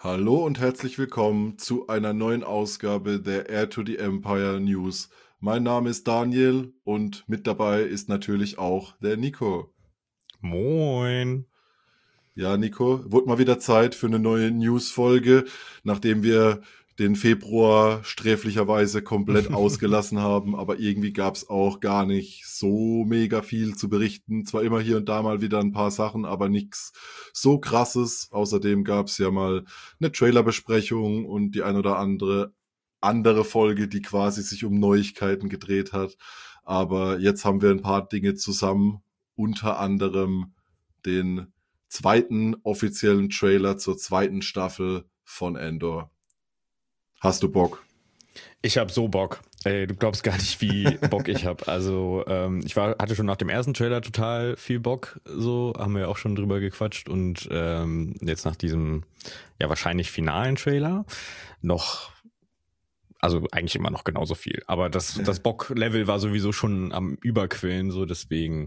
Hallo und herzlich willkommen zu einer neuen Ausgabe der Heir to the Empire News. Mein Name ist Daniel und mit dabei ist natürlich auch der Nico. Moin. Ja, Nico, wurde mal wieder Zeit für eine neue News-Folge, nachdem wir den Februar sträflicherweise komplett ausgelassen haben, aber irgendwie gab's auch gar nicht so mega viel zu berichten. Zwar immer hier und da mal wieder ein paar Sachen, aber nichts so krasses. Außerdem gab's ja mal eine Trailerbesprechung und die ein oder andere Folge, die quasi sich um Neuigkeiten gedreht hat. Aber jetzt haben wir ein paar Dinge zusammen, unter anderem den zweiten offiziellen Trailer zur zweiten Staffel von Andor. Hast du Bock? Ich hab so Bock. Ey, du glaubst gar nicht, wie Bock ich hab. Also, hatte schon nach dem ersten Trailer total viel Bock. So, haben wir auch schon drüber gequatscht. Und jetzt nach diesem, ja, wahrscheinlich finalen Trailer noch, also eigentlich immer noch genauso viel. Aber das Bock-Level war sowieso schon am Überquillen. So, deswegen,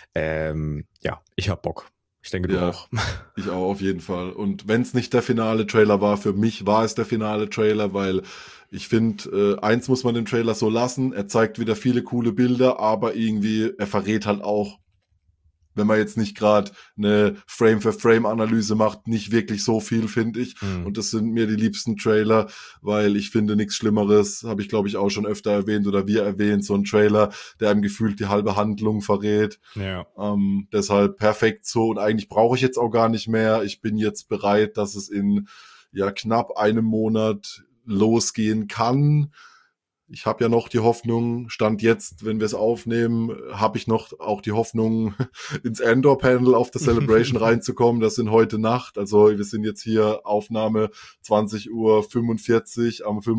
ja, ich hab Bock. Ich denke, du Ja, auch. ich auch auf jeden Fall. Und wenn es nicht der finale Trailer war, für mich war es der finale Trailer, weil ich finde, eins muss man dem Trailer so lassen. Er zeigt wieder viele coole Bilder, aber irgendwie, er verrät halt auch, wenn man jetzt nicht gerade eine Frame-für-Frame-Analyse macht, nicht wirklich so viel, finde ich. Hm. Und das sind mir die liebsten Trailer, weil ich finde nichts Schlimmeres, habe ich glaube ich auch schon öfter erwähnt oder wir erwähnt, so ein Trailer, der einem gefühlt die halbe Handlung verrät. Ja. Deshalb perfekt so und eigentlich brauche ich jetzt auch gar nicht mehr. Ich bin jetzt bereit, dass es in ja knapp einem Monat losgehen kann. Ich habe ja noch die Hoffnung, Stand jetzt, wenn wir es aufnehmen, habe ich noch auch die Hoffnung, ins Andor-Panel auf der Celebration reinzukommen. Das sind heute Nacht. Also wir sind jetzt hier Aufnahme 20:45 Uhr am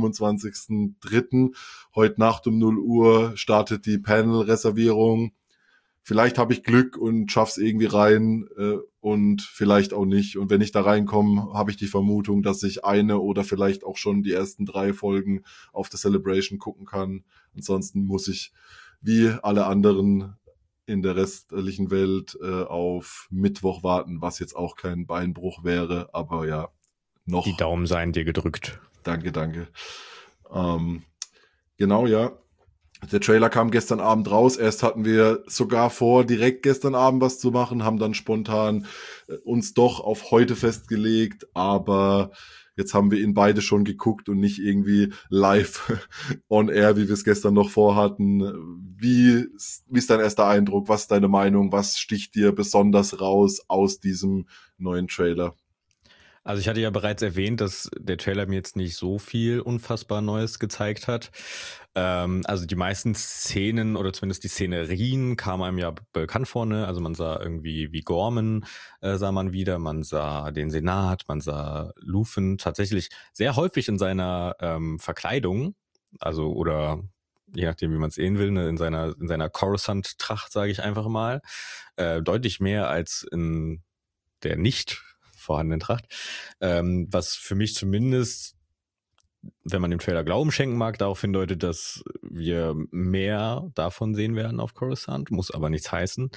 25.03. Heute Nacht um 0 Uhr startet die Panel-Reservierung. Vielleicht habe ich Glück und schaff's irgendwie rein und vielleicht auch nicht. Und wenn ich da reinkomme, habe ich die Vermutung, dass ich eine oder vielleicht auch schon die ersten 3 Folgen auf der Celebration gucken kann. Ansonsten muss ich wie alle anderen in der restlichen Welt auf Mittwoch warten, was jetzt auch kein Beinbruch wäre. Aber ja, Die noch. Daumen seien dir gedrückt. Danke, danke. Ähm, genau, ja. Der Trailer kam gestern Abend raus. Erst hatten wir sogar vor, direkt gestern Abend was zu machen, haben dann spontan uns doch auf heute festgelegt, aber jetzt haben wir ihn beide schon geguckt und nicht irgendwie live on air, wie wir es gestern noch vorhatten. Wie ist dein erster Eindruck? Was ist deine Meinung? Was sticht dir besonders raus aus diesem neuen Trailer? Also ich hatte ja bereits erwähnt, dass der Trailer mir jetzt nicht so viel unfassbar Neues gezeigt hat. Also die meisten Szenen oder zumindest die Szenerien kamen einem ja bekannt vor. Ne? Also man sah irgendwie wie Gorman sah man wieder, man sah den Senat, man sah Luthen tatsächlich sehr häufig in seiner Verkleidung, also oder je nachdem, wie man es sehen will, ne, in seiner Coruscant-Tracht, sage ich einfach mal, deutlich mehr als in der nicht vorhandenen Tracht. Was für mich zumindest, wenn man dem Trailer Glauben schenken mag, darauf hindeutet, dass wir mehr davon sehen werden auf Coruscant, muss aber nichts heißen.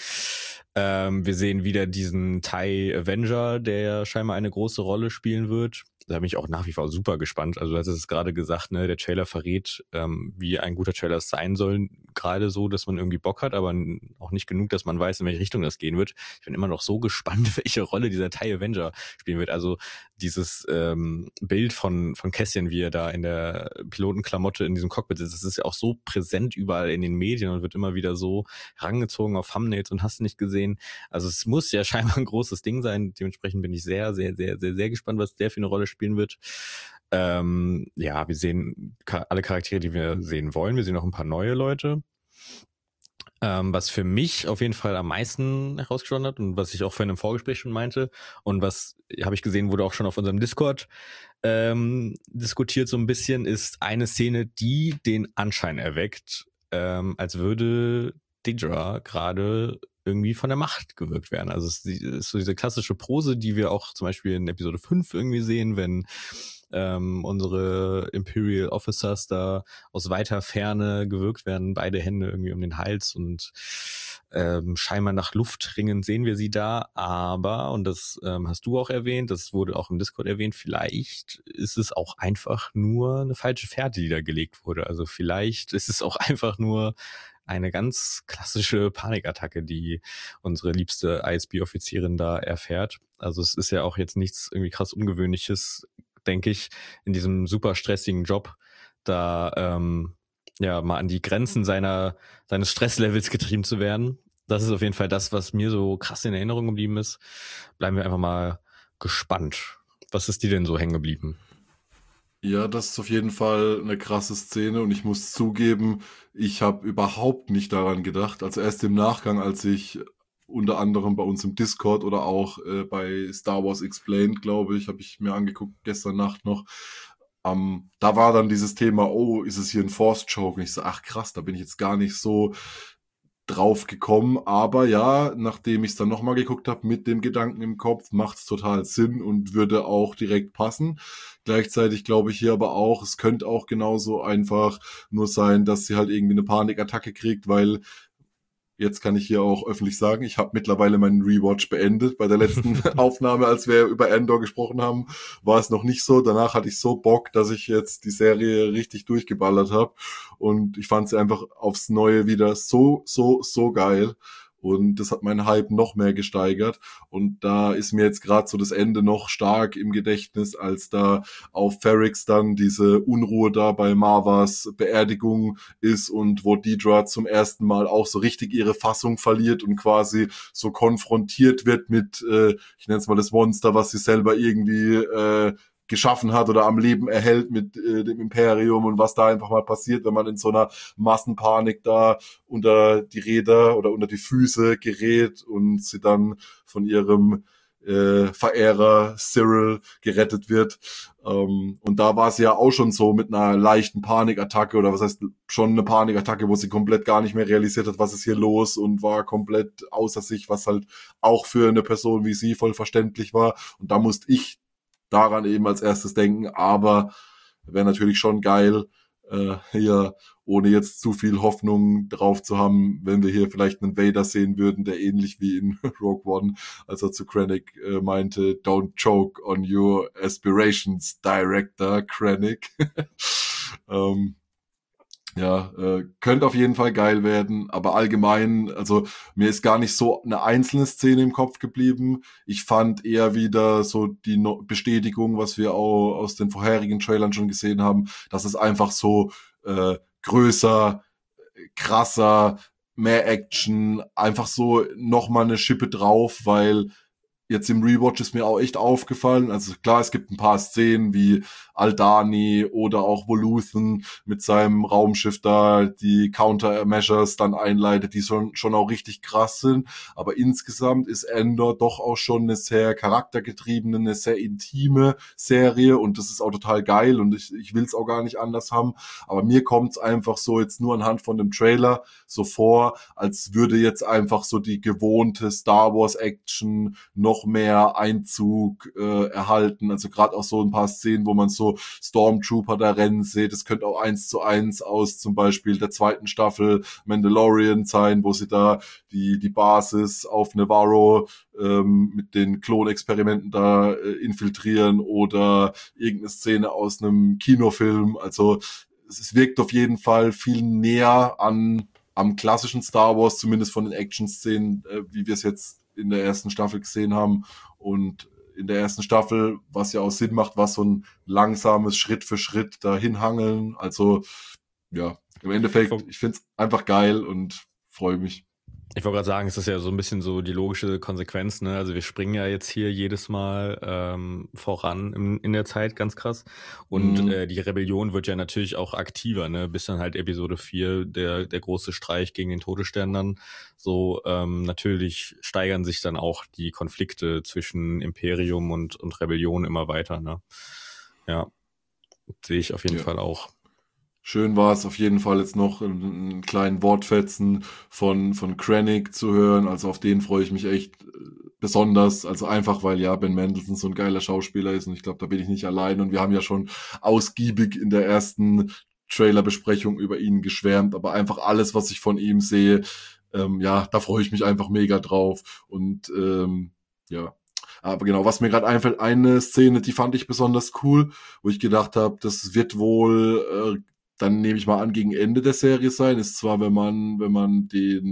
Wir sehen wieder diesen TIE Avenger, der scheinbar eine große Rolle spielen wird. Da bin ich auch nach wie vor super gespannt. Also du hast es gerade gesagt, ne, der Trailer verrät, wie ein guter Trailer sein soll. Gerade so, dass man irgendwie Bock hat, aber auch nicht genug, dass man weiß, in welche Richtung das gehen wird. Ich bin immer noch so gespannt, welche Rolle dieser TIE Avenger spielen wird. Also dieses Bild von Cassian, wie er da in der Pilotenklamotte in diesem Cockpit ist, das ist ja auch so präsent überall in den Medien und wird immer wieder so herangezogen auf Thumbnails und hast du nicht gesehen. Also es muss ja scheinbar ein großes Ding sein. Dementsprechend bin ich sehr, sehr, sehr, sehr, sehr gespannt, was der für eine Rolle spielen wird. Ja, wir sehen alle Charaktere, die wir sehen wollen. Wir sehen auch ein paar neue Leute. Was für mich auf jeden Fall am meisten herausgestochen hat und was ich auch vorhin im Vorgespräch schon meinte und was, habe ich gesehen, wurde auch schon auf unserem Discord diskutiert so ein bisschen, ist eine Szene, die den Anschein erweckt, als würde Dedra gerade irgendwie von der Macht gewirkt werden. Also es ist so diese klassische Pose, die wir auch zum Beispiel in Episode 5 irgendwie sehen, wenn unsere Imperial Officers da aus weiter Ferne gewirkt werden, beide Hände irgendwie um den Hals und scheinbar nach Luftringen sehen wir sie da, aber, und das hast du auch erwähnt, das wurde auch im Discord erwähnt, vielleicht ist es auch einfach nur eine falsche Fährte, die da gelegt wurde. Also vielleicht ist es auch einfach nur eine ganz klassische Panikattacke, die unsere liebste ISB-Offizierin da erfährt. Also es ist ja auch jetzt nichts irgendwie krass Ungewöhnliches, denke ich, in diesem super stressigen Job da ja mal an die Grenzen seines Stresslevels getrieben zu werden. Das ist auf jeden Fall das, was mir so krass in Erinnerung geblieben ist. Bleiben wir einfach mal gespannt. Was ist dir denn so hängen geblieben? Ja, das ist auf jeden Fall eine krasse Szene und ich muss zugeben, ich habe überhaupt nicht daran gedacht. Also erst im Nachgang, als ich unter anderem bei uns im Discord oder auch bei Star Wars Explained, glaube ich, habe ich mir angeguckt gestern Nacht noch. Da war dann dieses Thema, oh, ist es hier ein Force Choke? Und ich so, ach krass, da bin ich jetzt gar nicht so drauf gekommen. Aber ja, nachdem ich es dann nochmal geguckt habe, mit dem Gedanken im Kopf, macht es total Sinn und würde auch direkt passen. Gleichzeitig glaube ich hier aber auch, es könnte auch genauso einfach nur sein, dass sie halt irgendwie eine Panikattacke kriegt, weil jetzt kann ich hier auch öffentlich sagen, ich habe mittlerweile meinen Rewatch beendet. Bei der letzten Aufnahme, als wir über Andor gesprochen haben, war es noch nicht so. Danach hatte ich so Bock, dass ich jetzt die Serie richtig durchgeballert habe. Und ich fand sie einfach aufs Neue wieder so, so, so geil. Und das hat meinen Hype noch mehr gesteigert. Und da ist mir jetzt gerade so das Ende noch stark im Gedächtnis, als da auf Ferrix dann diese Unruhe da bei Marvas Beerdigung ist und wo Dedra zum ersten Mal auch so richtig ihre Fassung verliert und quasi so konfrontiert wird mit, ich nenne es mal das Monster, was sie selber irgendwie geschaffen hat oder am Leben erhält mit dem Imperium und was da einfach mal passiert, wenn man in so einer Massenpanik da unter die Räder oder unter die Füße gerät und sie dann von ihrem Verehrer Cyril gerettet wird. Und da war sie ja auch schon so mit einer leichten Panikattacke oder was heißt schon eine Panikattacke, wo sie komplett gar nicht mehr realisiert hat, was ist hier los und war komplett außer sich, was halt auch für eine Person wie sie voll verständlich war. Und da musste ich daran eben als erstes denken, aber wäre natürlich schon geil, hier, ohne jetzt zu viel Hoffnung drauf zu haben, wenn wir hier vielleicht einen Vader sehen würden, der ähnlich wie in Rogue One, als er zu Krennic meinte, don't choke on your aspirations, Director Krennic. Ja, könnte auf jeden Fall geil werden, aber allgemein, also mir ist gar nicht so eine einzelne Szene im Kopf geblieben. Ich fand eher wieder so die Bestätigung, was wir auch aus den vorherigen Trailern schon gesehen haben, dass es einfach so größer, krasser, mehr Action, einfach so nochmal eine Schippe drauf, weil jetzt im Rewatch ist mir auch echt aufgefallen, also klar, es gibt ein paar Szenen wie Aldani oder auch Voluthen mit seinem Raumschiff da die Countermeasures dann einleitet, die schon auch richtig krass sind, aber insgesamt ist Andor doch auch schon eine sehr charaktergetriebene, eine sehr intime Serie und das ist auch total geil und ich will es auch gar nicht anders haben, aber mir kommt es einfach so jetzt nur anhand von dem Trailer so vor, als würde jetzt einfach so die gewohnte Star Wars Action noch mehr Einzug erhalten. Also gerade auch so ein paar Szenen, wo man so Stormtrooper da rennen sieht. Es könnte auch 1:1 aus zum Beispiel der zweiten Staffel Mandalorian sein, wo sie da die Basis auf Nevarro mit den Klonexperimenten da infiltrieren oder irgendeine Szene aus einem Kinofilm. Also es wirkt auf jeden Fall viel näher am klassischen Star Wars, zumindest von den Action-Szenen, wie wir es jetzt in der ersten Staffel gesehen haben. Und in der ersten Staffel, was ja auch Sinn macht, war so ein langsames Schritt für Schritt dahin hangeln. Also ja, im Endeffekt, ich finde es einfach geil und freue mich. Ich wollte gerade sagen, es ist ja so ein bisschen so die logische Konsequenz, ne? Also wir springen ja jetzt hier jedes Mal voran in der Zeit, ganz krass. Und die Rebellion wird ja natürlich auch aktiver, ne? Bis dann halt Episode 4, der große Streich gegen den Todesstern dann. So, natürlich steigern sich dann auch die Konflikte zwischen Imperium und Rebellion immer weiter, ne? Ja, sehe ich auf jeden Fall auch. Schön war es auf jeden Fall jetzt noch einen kleinen Wortfetzen von Krennic zu hören. Also auf den freue ich mich echt besonders. Also einfach, weil ja Ben Mendelsohn so ein geiler Schauspieler ist und ich glaube, da bin ich nicht allein. Und wir haben ja schon ausgiebig in der ersten Trailerbesprechung über ihn geschwärmt. Aber einfach alles, was ich von ihm sehe, Ja, da freue ich mich einfach mega drauf. Und ja, aber genau, was mir gerade einfällt, eine Szene, die fand ich besonders cool, wo ich gedacht habe, das wird wohl, dann nehme ich mal an, gegen Ende der Serie sein, ist zwar, wenn man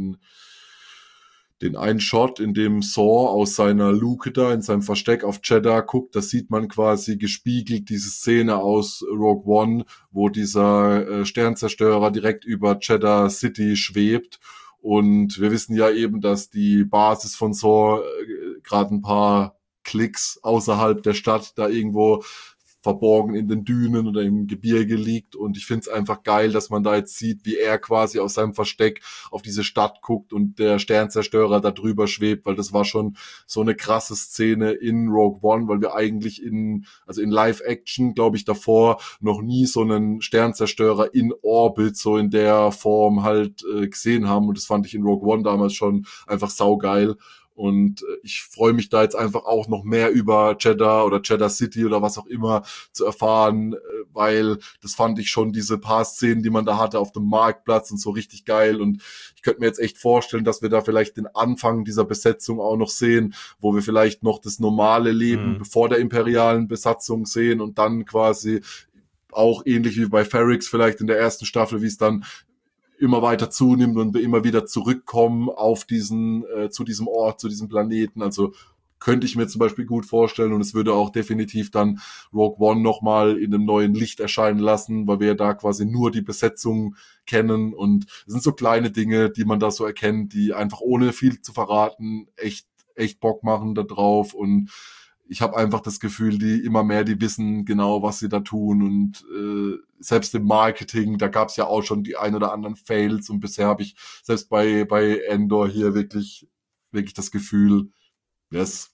den einen Shot, in dem Saw aus seiner Luke da, in seinem Versteck auf Jeddah guckt, da sieht man quasi gespiegelt diese Szene aus Rogue One, wo dieser Sternzerstörer direkt über Jeddah City schwebt. Und wir wissen ja eben, dass die Basis von Saw gerade ein paar Klicks außerhalb der Stadt da irgendwo verborgen in den Dünen oder im Gebirge liegt. Und ich finde es einfach geil, dass man da jetzt sieht, wie er quasi aus seinem Versteck auf diese Stadt guckt und der Sternzerstörer da drüber schwebt, weil das war schon so eine krasse Szene in Rogue One, weil wir eigentlich in Live-Action, glaube ich, davor noch nie so einen Sternzerstörer in Orbit so in der Form halt gesehen haben. Und das fand ich in Rogue One damals schon einfach saugeil. Und ich freue mich da jetzt einfach auch noch mehr über Jeddah oder Jeddah City oder was auch immer zu erfahren, weil das fand ich schon, diese paar Szenen, die man da hatte auf dem Marktplatz und so richtig geil. Und ich könnte mir jetzt echt vorstellen, dass wir da vielleicht den Anfang dieser Besetzung auch noch sehen, wo wir vielleicht noch das normale Leben bevor der imperialen Besatzung sehen und dann quasi auch ähnlich wie bei Ferrix vielleicht in der ersten Staffel, wie es dann immer weiter zunimmt und wir immer wieder zurückkommen auf zu diesem Ort, zu diesem Planeten. Also könnte ich mir zum Beispiel gut vorstellen und es würde auch definitiv dann Rogue One nochmal in einem neuen Licht erscheinen lassen, weil wir ja da quasi nur die Besetzung kennen und es sind so kleine Dinge, die man da so erkennt, die einfach ohne viel zu verraten echt Bock machen da drauf und ich habe einfach das Gefühl, die wissen genau, was sie da tun und selbst im Marketing, da gab es ja auch schon die ein oder anderen Fails und bisher habe ich selbst bei Endor hier wirklich das Gefühl, yes,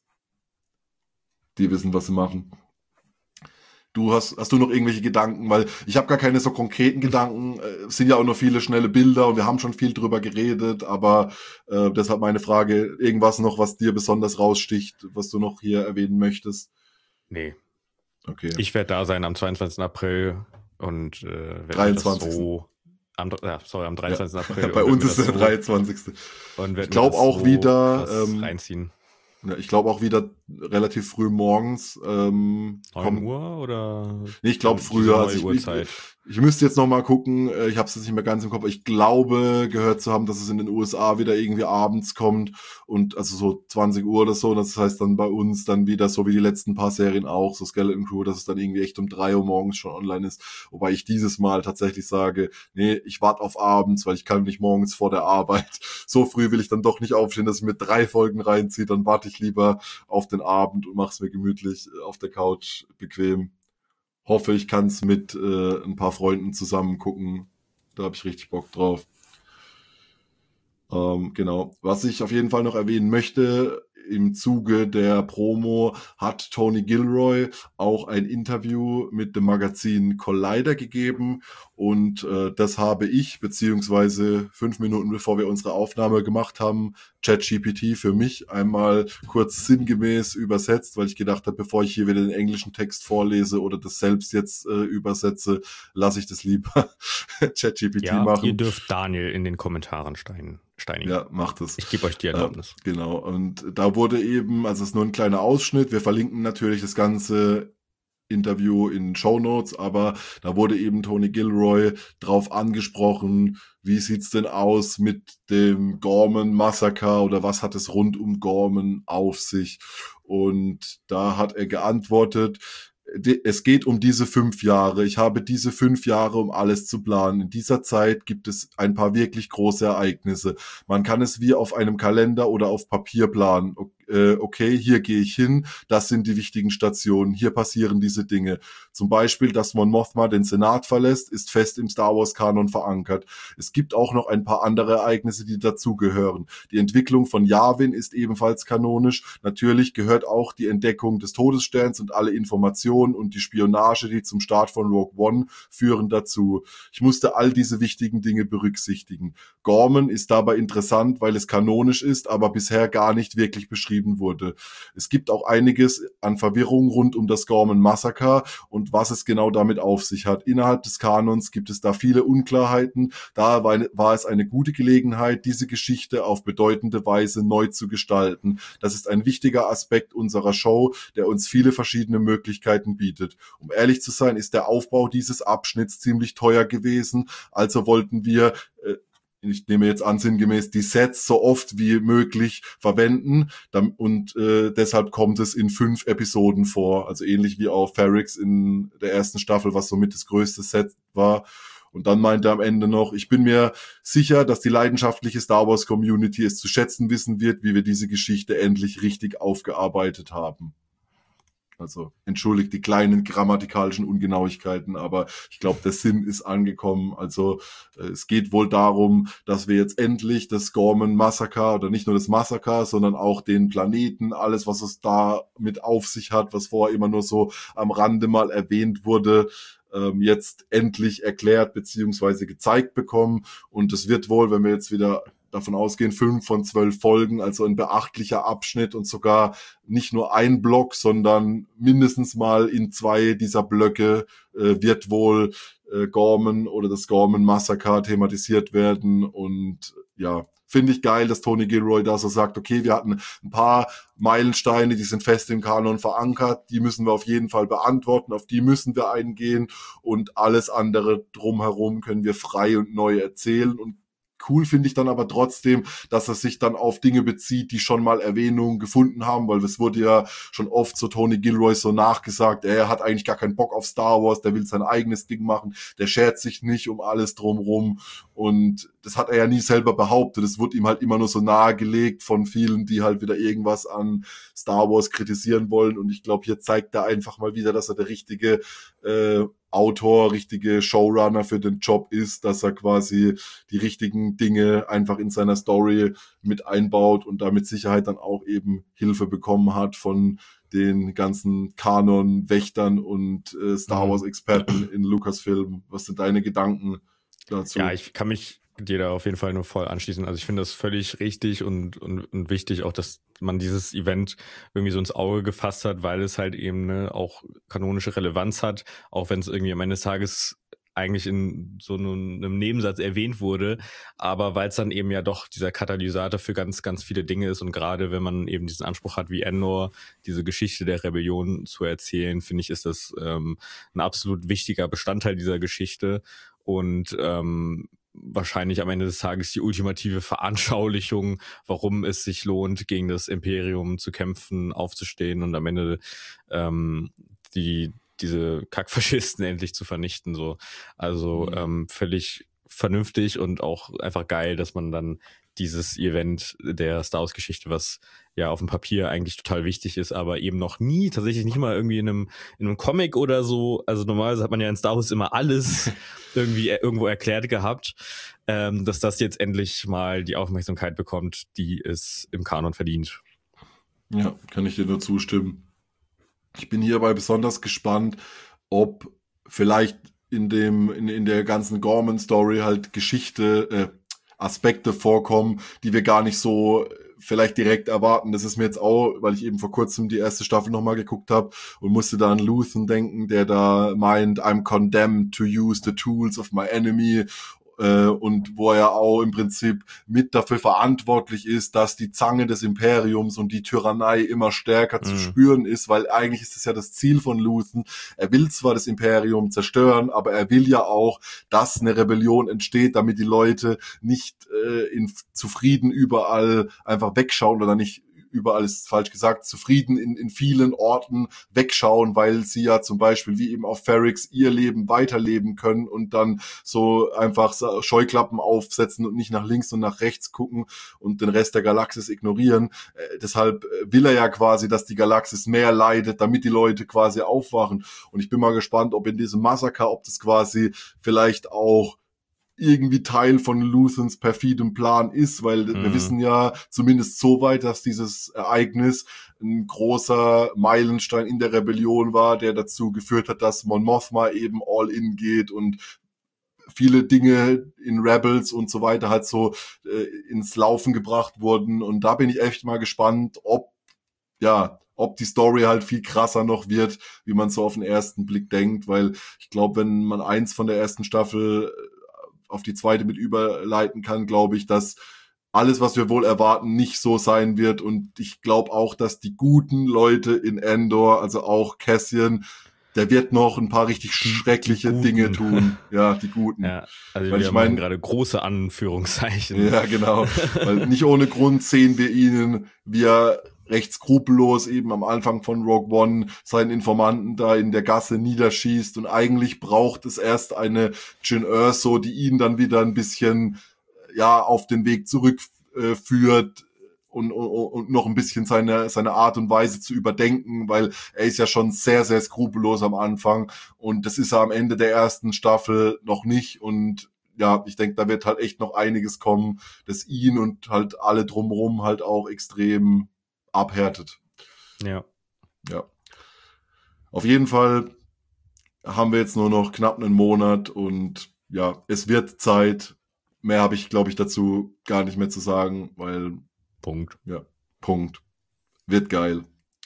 die wissen, was sie machen. Hast du noch irgendwelche Gedanken? Weil ich habe gar keine so konkreten Gedanken. Es sind ja auch noch viele schnelle Bilder und wir haben schon viel drüber geredet, aber deshalb meine Frage, irgendwas noch, was dir besonders raussticht, was du noch hier erwähnen möchtest? Nee. Okay. Ich werde da sein am 22. April und werde 23. Am 23. April. Bei uns ist der 23. Und ich glaube auch wieder reinziehen. Ja, ich glaube auch wieder relativ früh morgens. 9 Uhr oder? Nee, ich glaube früher. Also ich müsste jetzt noch mal gucken. Ich habe es jetzt nicht mehr ganz im Kopf. Ich glaube, gehört zu haben, dass es in den USA wieder irgendwie abends kommt und also so 20 Uhr oder so. Das heißt dann bei uns dann wieder so wie die letzten paar Serien auch, so Skeleton Crew, dass es dann irgendwie echt um 3 Uhr morgens schon online ist. Wobei ich dieses Mal tatsächlich sage, nee, ich warte auf abends, weil ich kann nicht morgens vor der Arbeit. So früh will ich dann doch nicht aufstehen, dass ich mir 3 Folgen reinziehe. Dann warte ich lieber auf den Abend und mach's mir gemütlich auf der Couch bequem. Hoffe, ich kann es mit ein paar Freunden zusammen gucken. Da habe ich richtig Bock drauf. Genau. Was ich auf jeden Fall noch erwähnen möchte, im Zuge der Promo hat Tony Gilroy auch ein Interview mit dem Magazin Collider gegeben und das habe ich, beziehungsweise 5 Minuten bevor wir unsere Aufnahme gemacht haben, ChatGPT für mich einmal kurz sinngemäß übersetzt, weil ich gedacht habe, bevor ich hier wieder den englischen Text vorlese oder das selbst jetzt übersetze, lasse ich das lieber ChatGPT machen. Ihr dürft Daniel in den Kommentaren steinigen. Ja, macht es. Ich gebe euch die Erlaubnis. Genau, und da wurde eben, also es ist nur ein kleiner Ausschnitt, wir verlinken natürlich das ganze Interview in Shownotes, aber da wurde eben Tony Gilroy drauf angesprochen, wie sieht's denn aus mit dem Gorman-Massaker oder was hat es rund um Gorman auf sich? Und da hat er geantwortet, es geht um diese 5 Jahre. Ich habe diese 5 Jahre, um alles zu planen. In dieser Zeit gibt es ein paar wirklich große Ereignisse. Man kann es wie auf einem Kalender oder auf Papier planen. Okay, hier gehe ich hin, das sind die wichtigen Stationen, hier passieren diese Dinge. Zum Beispiel, dass Mon Mothma den Senat verlässt, ist fest im Star Wars Kanon verankert. Es gibt auch noch ein paar andere Ereignisse, die dazugehören. Die Entwicklung von Yavin ist ebenfalls kanonisch. Natürlich gehört auch die Entdeckung des Todessterns und alle Informationen und die Spionage, die zum Start von Rogue One führen, dazu. Ich musste all diese wichtigen Dinge berücksichtigen. Gorman ist dabei interessant, weil es kanonisch ist, aber bisher gar nicht wirklich beschrieben geschrieben wurde. Es gibt auch einiges an Verwirrung rund um das Gorman Massaker und was es genau damit auf sich hat. Innerhalb des Kanons gibt es da viele Unklarheiten. Da war es eine gute Gelegenheit, diese Geschichte auf bedeutende Weise neu zu gestalten. Das ist ein wichtiger Aspekt unserer Show, der uns viele verschiedene Möglichkeiten bietet. Um ehrlich zu sein, ist der Aufbau dieses Abschnitts ziemlich teuer gewesen, also wollten wir, ich nehme jetzt an, sinngemäß die Sets so oft wie möglich verwenden und deshalb kommt es in 5 Episoden vor, also ähnlich wie auch Ferrix in der ersten Staffel, was somit das größte Set war. Und dann meinte er am Ende noch, ich bin mir sicher, dass die leidenschaftliche Star Wars Community es zu schätzen wissen wird, wie wir diese Geschichte endlich richtig aufgearbeitet haben. Also entschuldigt die kleinen grammatikalischen Ungenauigkeiten, aber ich glaube, der Sinn ist angekommen. Also es geht wohl darum, dass wir jetzt endlich das Gorman Massaker oder nicht nur das Massaker, sondern auch den Planeten, alles, was es da mit auf sich hat, was vorher immer nur so am Rande mal erwähnt wurde, jetzt endlich erklärt beziehungsweise gezeigt bekommen. Und es wird wohl, wenn wir jetzt wieder davon ausgehen, 5 von 12 Folgen, also ein beachtlicher Abschnitt und sogar nicht nur ein Block, sondern mindestens mal in 2 dieser Blöcke wird wohl Gorman oder das Gorman Massaker thematisiert werden. Und ja, finde ich geil, dass Tony Gilroy da so sagt, okay, wir hatten ein paar Meilensteine, die sind fest im Kanon verankert, die müssen wir auf jeden Fall beantworten, auf die müssen wir eingehen und alles andere drumherum können wir frei und neu erzählen. Und cool finde ich dann aber trotzdem, dass er sich dann auf Dinge bezieht, die schon mal Erwähnung gefunden haben, weil es wurde ja schon oft so Tony Gilroy so nachgesagt, er hat eigentlich gar keinen Bock auf Star Wars, der will sein eigenes Ding machen, der schert sich nicht um alles drumrum und das hat er ja nie selber behauptet, es wurde ihm halt immer nur so nahegelegt von vielen, die halt wieder irgendwas an Star Wars kritisieren wollen und ich glaube, hier zeigt er einfach mal wieder, dass er der richtige Autor, richtige Showrunner für den Job ist, dass er quasi die richtigen Dinge einfach in seiner Story mit einbaut und da mit Sicherheit dann auch eben Hilfe bekommen hat von den ganzen Kanon-Wächtern und Star Wars-Experten in Lucasfilm. Was sind deine Gedanken dazu? Ja, ich kann mich dir da auf jeden Fall nur voll anschließen. Also ich finde das völlig richtig und wichtig auch, dass man dieses Event irgendwie so ins Auge gefasst hat, weil es halt eben auch kanonische Relevanz hat, auch wenn es irgendwie am Ende des Tages eigentlich in so einem Nebensatz erwähnt wurde, aber weil es dann eben ja doch dieser Katalysator für ganz, ganz viele Dinge ist und gerade wenn man eben diesen Anspruch hat wie Endor, diese Geschichte der Rebellion zu erzählen, finde ich, ist das ein absolut wichtiger Bestandteil dieser Geschichte und wahrscheinlich am Ende des Tages die ultimative Veranschaulichung, warum es sich lohnt, gegen das Imperium zu kämpfen, aufzustehen und am Ende diese Kackfaschisten endlich zu vernichten. So. Also völlig vernünftig und auch einfach geil, dass man dann dieses Event der Star Wars Geschichte, was ja auf dem Papier eigentlich total wichtig ist, aber eben noch nie, tatsächlich nicht mal irgendwie in einem Comic oder so. Also normalerweise hat man ja in Star Wars immer alles irgendwie irgendwo erklärt gehabt, dass das jetzt endlich mal die Aufmerksamkeit bekommt, die es im Kanon verdient. Ja, kann ich dir nur zustimmen. Ich bin hierbei besonders gespannt, ob vielleicht in der ganzen Gorman-Story halt Aspekte vorkommen, die wir gar nicht so vielleicht direkt erwarten. Das ist mir jetzt auch, weil ich eben vor kurzem die erste Staffel nochmal geguckt habe und musste da an Luthen denken, der da meint, I'm condemned to use the tools of my enemy. Und wo er auch im Prinzip mit dafür verantwortlich ist, dass die Zange des Imperiums und die Tyrannei immer stärker zu spüren ist, weil eigentlich ist es ja das Ziel von Luthen. Er will zwar das Imperium zerstören, aber er will ja auch, dass eine Rebellion entsteht, damit die Leute nicht zufrieden überall einfach wegschauen oder nicht überall ist falsch gesagt, zufrieden in vielen Orten wegschauen, weil sie ja zum Beispiel wie eben auf Ferrix ihr Leben weiterleben können und dann so einfach Scheuklappen aufsetzen und nicht nach links und nach rechts gucken und den Rest der Galaxis ignorieren. Deshalb will er ja quasi, dass die Galaxis mehr leidet, damit die Leute quasi aufwachen. Und ich bin mal gespannt, ob in diesem Massaker, ob das quasi vielleicht auch irgendwie Teil von Luthens perfidem Plan ist, weil wir wissen ja zumindest so weit, dass dieses Ereignis ein großer Meilenstein in der Rebellion war, der dazu geführt hat, dass Mon Mothma eben all in geht und viele Dinge in Rebels und so weiter halt so ins Laufen gebracht wurden. Und da bin ich echt mal gespannt, ob ja, ob die Story halt viel krasser noch wird, wie man so auf den ersten Blick denkt, weil ich glaube, wenn man eins von der ersten Staffel auf die zweite mit überleiten kann, glaube ich, dass alles, was wir wohl erwarten, nicht so sein wird. Und ich glaube auch, dass die guten Leute in Endor, also auch Cassian, der wird noch ein paar richtig schreckliche Dinge tun. Ja, die Guten. Ja, also weil wir ich machen meine, gerade große Anführungszeichen. ja, genau. Weil nicht ohne Grund sehen wir ihn, wie er recht skrupellos eben am Anfang von Rogue One seinen Informanten da in der Gasse niederschießt. Und eigentlich braucht es erst eine Jyn Erso, die ihn dann wieder ein bisschen ja auf den Weg zurückführt und noch ein bisschen seine Art und Weise zu überdenken, weil er ist ja schon sehr, sehr skrupellos am Anfang und das ist er am Ende der ersten Staffel noch nicht und ja, ich denke, da wird halt echt noch einiges kommen, das ihn und halt alle drumherum halt auch extrem abhärtet. Ja. Ja. Auf jeden Fall haben wir jetzt nur noch knapp einen Monat und ja, es wird Zeit. Mehr habe ich, glaube ich, dazu gar nicht mehr zu sagen, weil Punkt. ja, Punkt. Wird geil.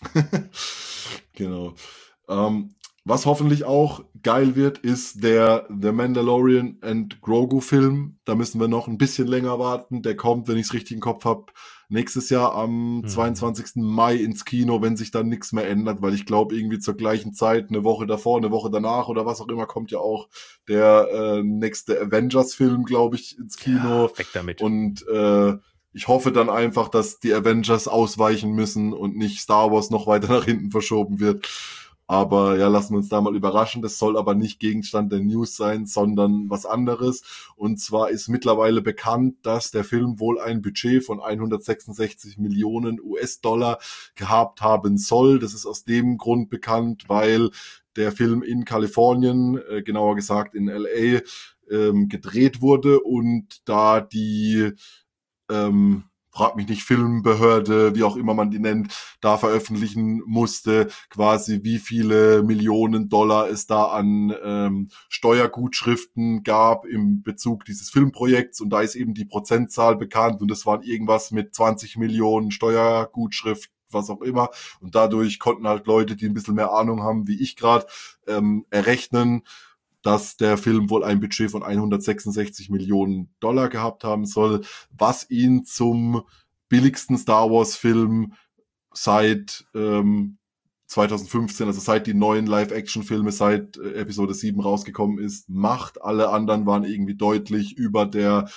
Genau. Was hoffentlich auch geil wird, ist der The Mandalorian and Grogu Film. Da müssen wir noch ein bisschen länger warten. Der kommt, wenn ich es richtig im Kopf habe, nächstes Jahr am 22. Mai ins Kino, wenn sich dann nichts mehr ändert, weil ich glaube, irgendwie zur gleichen Zeit, eine Woche davor, eine Woche danach oder was auch immer, kommt ja auch der nächste Avengers-Film, glaube ich, ins Kino. Ja, weg damit. Und ich hoffe dann einfach, dass die Avengers ausweichen müssen und nicht Star Wars noch weiter nach hinten verschoben wird. Aber ja, lassen wir uns da mal überraschen. Das soll aber nicht Gegenstand der News sein, sondern was anderes. Und zwar ist mittlerweile bekannt, dass der Film wohl ein Budget von 166 Millionen US-Dollar gehabt haben soll. Das ist aus dem Grund bekannt, weil der Film in Kalifornien, genauer gesagt in LA, gedreht wurde und da die frag mich nicht, Filmbehörde, wie auch immer man die nennt, da veröffentlichen musste, quasi wie viele Millionen Dollar es da an Steuergutschriften gab im Bezug dieses Filmprojekts und da ist eben die Prozentzahl bekannt und es waren irgendwas mit 20 Millionen Steuergutschrift, was auch immer und dadurch konnten halt Leute, die ein bisschen mehr Ahnung haben, wie ich gerade, errechnen, dass der Film wohl ein Budget von 166 Millionen Dollar gehabt haben soll, was ihn zum billigsten Star Wars Film seit 2015, also seit die neuen Live-Action-Filme seit Episode 7 rausgekommen ist, macht. Alle anderen waren irgendwie deutlich über der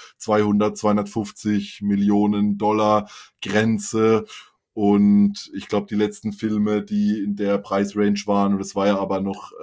250 Millionen Dollar Grenze. Und ich glaube, die letzten Filme, die in der Preisrange waren, und es war ja aber noch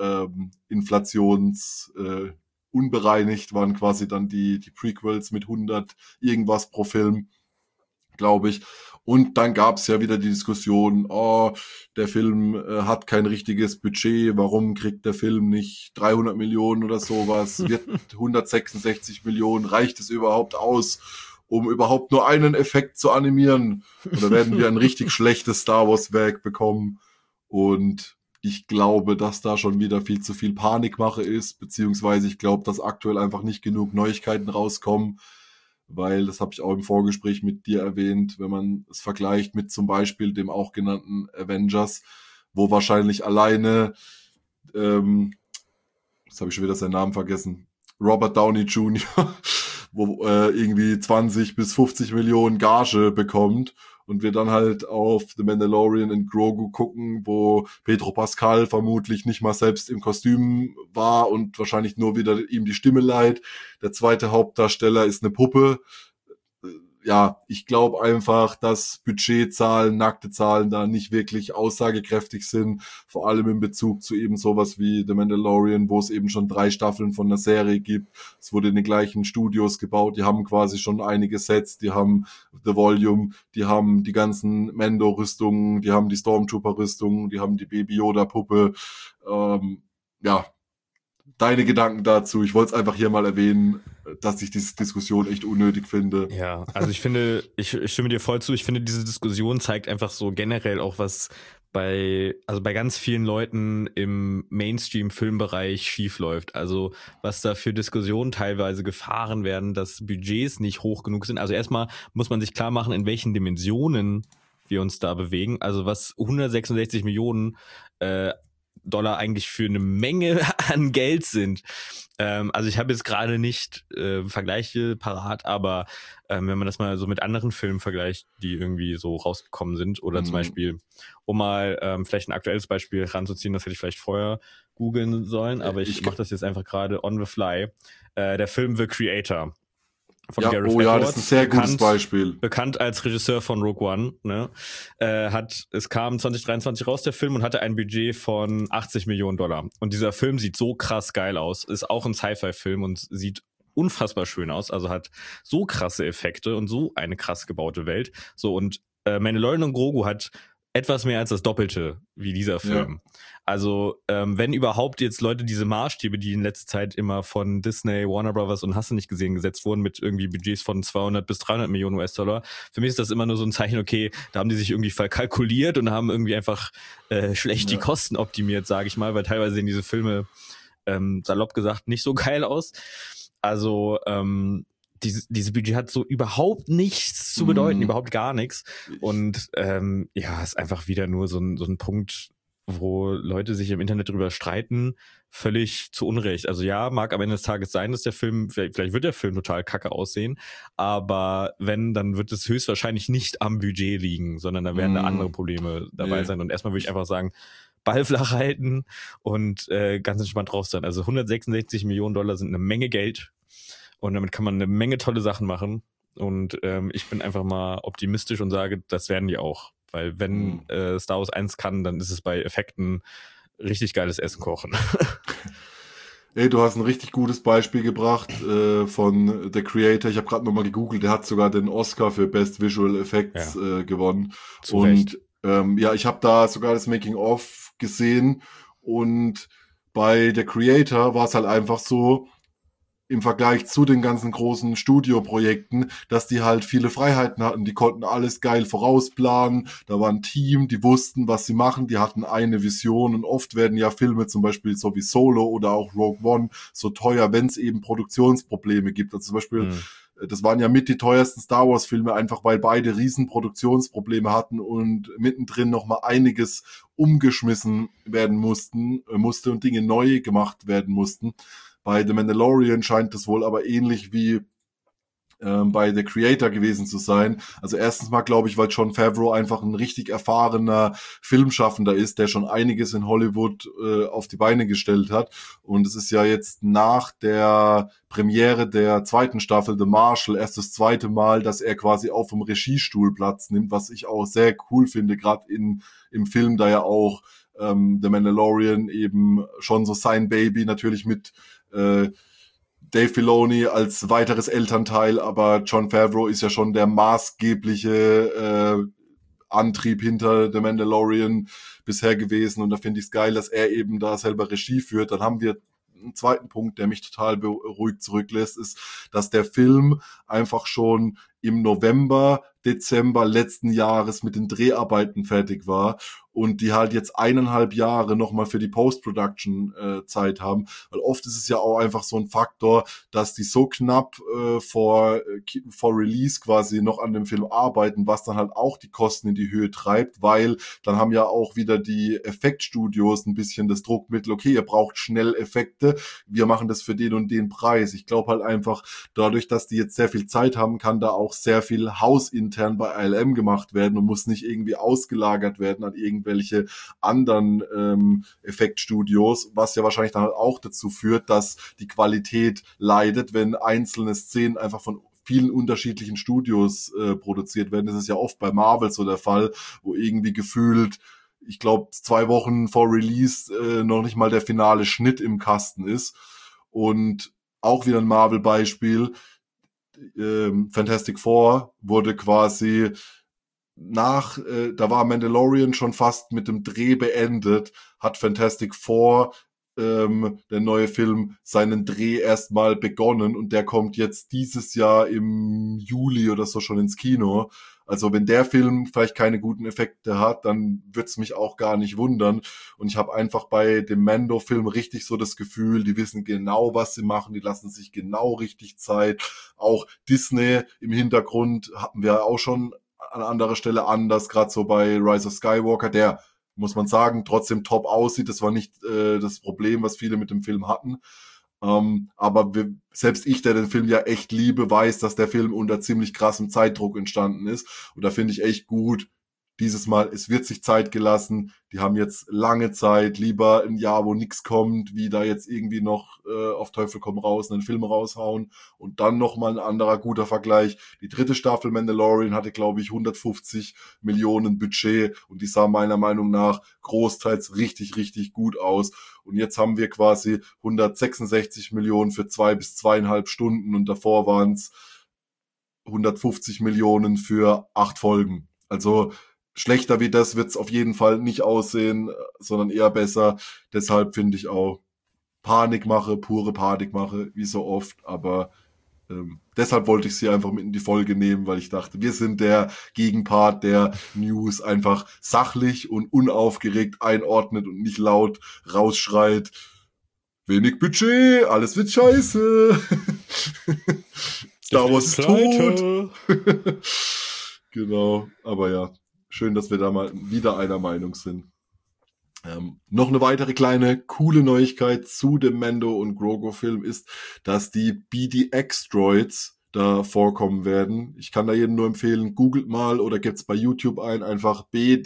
unbereinigt, waren quasi dann die Prequels mit 100 irgendwas pro Film, glaube ich. Und dann gab es ja wieder die Diskussion, oh, der Film hat kein richtiges Budget, warum kriegt der Film nicht 300 Millionen oder sowas, wird 166 Millionen, reicht es überhaupt aus, um überhaupt nur einen Effekt zu animieren? Oder werden wir ein richtig schlechtes Star Wars Werk bekommen? Und ich glaube, dass da schon wieder viel zu viel Panikmache ist, beziehungsweise ich glaube, dass aktuell einfach nicht genug Neuigkeiten rauskommen, weil, das habe ich auch im Vorgespräch mit dir erwähnt, wenn man es vergleicht mit zum Beispiel dem auch genannten Avengers, wo wahrscheinlich alleine, jetzt habe ich schon wieder seinen Namen vergessen, Robert Downey Jr., wo irgendwie 20 bis 50 Millionen Gage bekommt und wir dann halt auf The Mandalorian und Grogu gucken, wo Pedro Pascal vermutlich nicht mal selbst im Kostüm war und wahrscheinlich nur wieder ihm die Stimme leiht. Der zweite Hauptdarsteller ist eine Puppe. Ja, ich glaube einfach, dass Budgetzahlen, nackte Zahlen da nicht wirklich aussagekräftig sind, vor allem in Bezug zu eben sowas wie The Mandalorian, wo es eben schon 3 Staffeln von der Serie gibt. Es wurde in den gleichen Studios gebaut, die haben quasi schon einige Sets, die haben The Volume, die haben die ganzen Mando-Rüstungen, die haben die Stormtrooper-Rüstungen, die haben die Baby Yoda-Puppe. Ja, deine Gedanken dazu. Ich wollte es einfach hier mal erwähnen, dass ich diese Diskussion echt unnötig finde. Ja, also ich finde, ich stimme dir voll zu. Ich finde, diese Diskussion zeigt einfach so generell auch, was bei ganz vielen Leuten im Mainstream-Filmbereich schiefläuft. Also was da für Diskussionen teilweise gefahren werden, dass Budgets nicht hoch genug sind. Also erstmal muss man sich klar machen, in welchen Dimensionen wir uns da bewegen. Also was 166 Millionen Dollar eigentlich für eine Menge an Geld sind. Also ich habe jetzt gerade nicht Vergleiche parat, aber wenn man das mal so mit anderen Filmen vergleicht, die irgendwie so rausgekommen sind, oder zum Beispiel, um mal vielleicht ein aktuelles Beispiel ranzuziehen, das hätte ich vielleicht vorher googeln sollen, aber ich mache das jetzt einfach gerade on the fly. Der Film The Creator von Ja, Gareth oh ja, das Edwards, ist ein sehr gutes Beispiel. bekannt als Regisseur von Rogue One, ne? Es kam 2023 raus, der Film, und hatte ein Budget von 80 Millionen Dollar. Und dieser Film sieht so krass geil aus, ist auch ein Sci-Fi-Film und sieht unfassbar schön aus, also hat so krasse Effekte und so eine krass gebaute Welt. So, und Mandalorian und Grogu hat etwas mehr als das Doppelte wie dieser Film. Ja. Also wenn überhaupt jetzt Leute diese Maßstäbe, die in letzter Zeit immer von Disney, Warner Brothers und hast du nicht gesehen gesetzt wurden mit irgendwie Budgets von 200 bis 300 Millionen US-Dollar, für mich ist das immer nur so ein Zeichen, okay, da haben die sich irgendwie verkalkuliert und haben irgendwie einfach schlecht die Kosten optimiert, sage ich mal, weil teilweise sehen diese Filme salopp gesagt nicht so geil aus. Also diese Budget hat so überhaupt nichts zu bedeuten, überhaupt gar nichts. Und ist einfach wieder nur so ein Punkt, wo Leute sich im Internet drüber streiten, völlig zu Unrecht. Also ja, mag am Ende des Tages sein, dass der Film, vielleicht wird der Film total kacke aussehen, aber wenn, dann wird es höchstwahrscheinlich nicht am Budget liegen, sondern da werden da andere Probleme dabei sein. Und erstmal würde ich einfach sagen, Ball flach halten und ganz entspannt drauf sein. Also 166 Millionen Dollar sind eine Menge Geld. Und damit kann man eine Menge tolle Sachen machen. Und ich bin einfach mal optimistisch und sage, das werden die auch. Weil wenn Star Wars 1 kann, dann ist es bei Effekten richtig geiles Essen kochen. Ey, du hast ein richtig gutes Beispiel gebracht von The Creator. Ich habe gerade nochmal gegoogelt, der hat sogar den Oscar für Best Visual Effects gewonnen. Und ich habe da sogar das Making-of gesehen. Und bei The Creator war es halt einfach so, im Vergleich zu den ganzen großen Studioprojekten, dass die halt viele Freiheiten hatten. Die konnten alles geil vorausplanen. Da war ein Team, die wussten, was sie machen. Die hatten eine Vision. Und oft werden ja Filme, zum Beispiel so wie Solo oder auch Rogue One, so teuer, wenn es eben Produktionsprobleme gibt. Also zum Beispiel, das waren ja mit die teuersten Star Wars Filme, einfach weil beide riesen Produktionsprobleme hatten und mittendrin nochmal einiges umgeschmissen werden musste und Dinge neu gemacht werden mussten. Bei The Mandalorian scheint es wohl aber ähnlich wie bei The Creator gewesen zu sein. Also erstens mal glaube ich, weil Jon Favreau einfach ein richtig erfahrener Filmschaffender ist, der schon einiges in Hollywood auf die Beine gestellt hat. Und es ist ja jetzt nach der Premiere der zweiten Staffel The Marshal erst das zweite Mal, dass er quasi auf dem Regiestuhl Platz nimmt, was ich auch sehr cool finde, gerade im Film, da ja auch The Mandalorian eben schon so sein Baby natürlich mit Dave Filoni als weiteres Elternteil, aber Jon Favreau ist ja schon der maßgebliche Antrieb hinter The Mandalorian bisher gewesen, und da finde ich es geil, dass er eben da selber Regie führt. Dann haben wir einen zweiten Punkt, der mich total beruhigt zurücklässt, ist, dass der Film einfach schon im November, Dezember letzten Jahres mit den Dreharbeiten fertig war und die halt jetzt 1,5 Jahre nochmal für die Post-Production Zeit haben, weil oft ist es ja auch einfach so ein Faktor, dass die so knapp vor Release quasi noch an dem Film arbeiten, was dann halt auch die Kosten in die Höhe treibt, weil dann haben ja auch wieder die Effektstudios ein bisschen das Druckmittel, okay, ihr braucht schnell Effekte, wir machen das für den und den Preis. Ich glaube halt einfach, dadurch, dass die jetzt sehr viel Zeit haben, kann da auch sehr viel hausintern bei ILM gemacht werden und muss nicht irgendwie ausgelagert werden an irgendwelche anderen Effektstudios, was ja wahrscheinlich dann halt auch dazu führt, dass die Qualität leidet, wenn einzelne Szenen einfach von vielen unterschiedlichen Studios produziert werden. Das ist ja oft bei Marvel so der Fall, wo irgendwie gefühlt, ich glaube, 2 Wochen vor Release noch nicht mal der finale Schnitt im Kasten ist. Und auch wieder ein Marvel-Beispiel, Fantastic Four wurde quasi da war Mandalorian schon fast mit dem Dreh beendet, hat Fantastic Four, der neue Film, seinen Dreh erstmal begonnen und der kommt jetzt dieses Jahr im Juli oder so schon ins Kino. Also wenn der Film vielleicht keine guten Effekte hat, dann wird's mich auch gar nicht wundern. Und ich habe einfach bei dem Mando-Film richtig so das Gefühl, die wissen genau, was sie machen, die lassen sich genau richtig Zeit. Auch Disney im Hintergrund hatten wir auch schon an anderer Stelle anders, gerade so bei Rise of Skywalker, der, muss man sagen, trotzdem top aussieht. Das war nicht das Problem, was viele mit dem Film hatten. Aber selbst ich, der den Film ja echt liebe, weiß, dass der Film unter ziemlich krassem Zeitdruck entstanden ist. Und da finde ich echt gut, dieses Mal, es wird sich Zeit gelassen. Die haben jetzt lange Zeit, lieber ein Jahr, wo nichts kommt, wie da jetzt irgendwie noch auf Teufel komm raus einen Film raushauen. Und dann nochmal ein anderer guter Vergleich. Die 3. Staffel Mandalorian hatte, glaube ich, 150 Millionen Budget und die sah meiner Meinung nach großteils richtig, richtig gut aus. Und jetzt haben wir quasi 166 Millionen für 2 bis 2,5 Stunden und davor waren es 150 Millionen für 8 Folgen. Also schlechter wie das wird's auf jeden Fall nicht aussehen, sondern eher besser. Deshalb finde ich auch Panikmache, pure Panikmache, wie so oft. Aber deshalb wollte ich sie einfach mit in die Folge nehmen, weil ich dachte, wir sind der Gegenpart, der News einfach sachlich und unaufgeregt einordnet und nicht laut rausschreit. Wenig Budget, alles wird scheiße. Star Wars ist tot. Genau, aber ja, schön, dass wir da mal wieder einer Meinung sind. Noch eine weitere kleine coole Neuigkeit zu dem Mando und Grogu-Film ist, dass die BDX-Droids da vorkommen werden. Ich kann da jedem nur empfehlen, googelt mal oder gebt's bei YouTube ein, einfach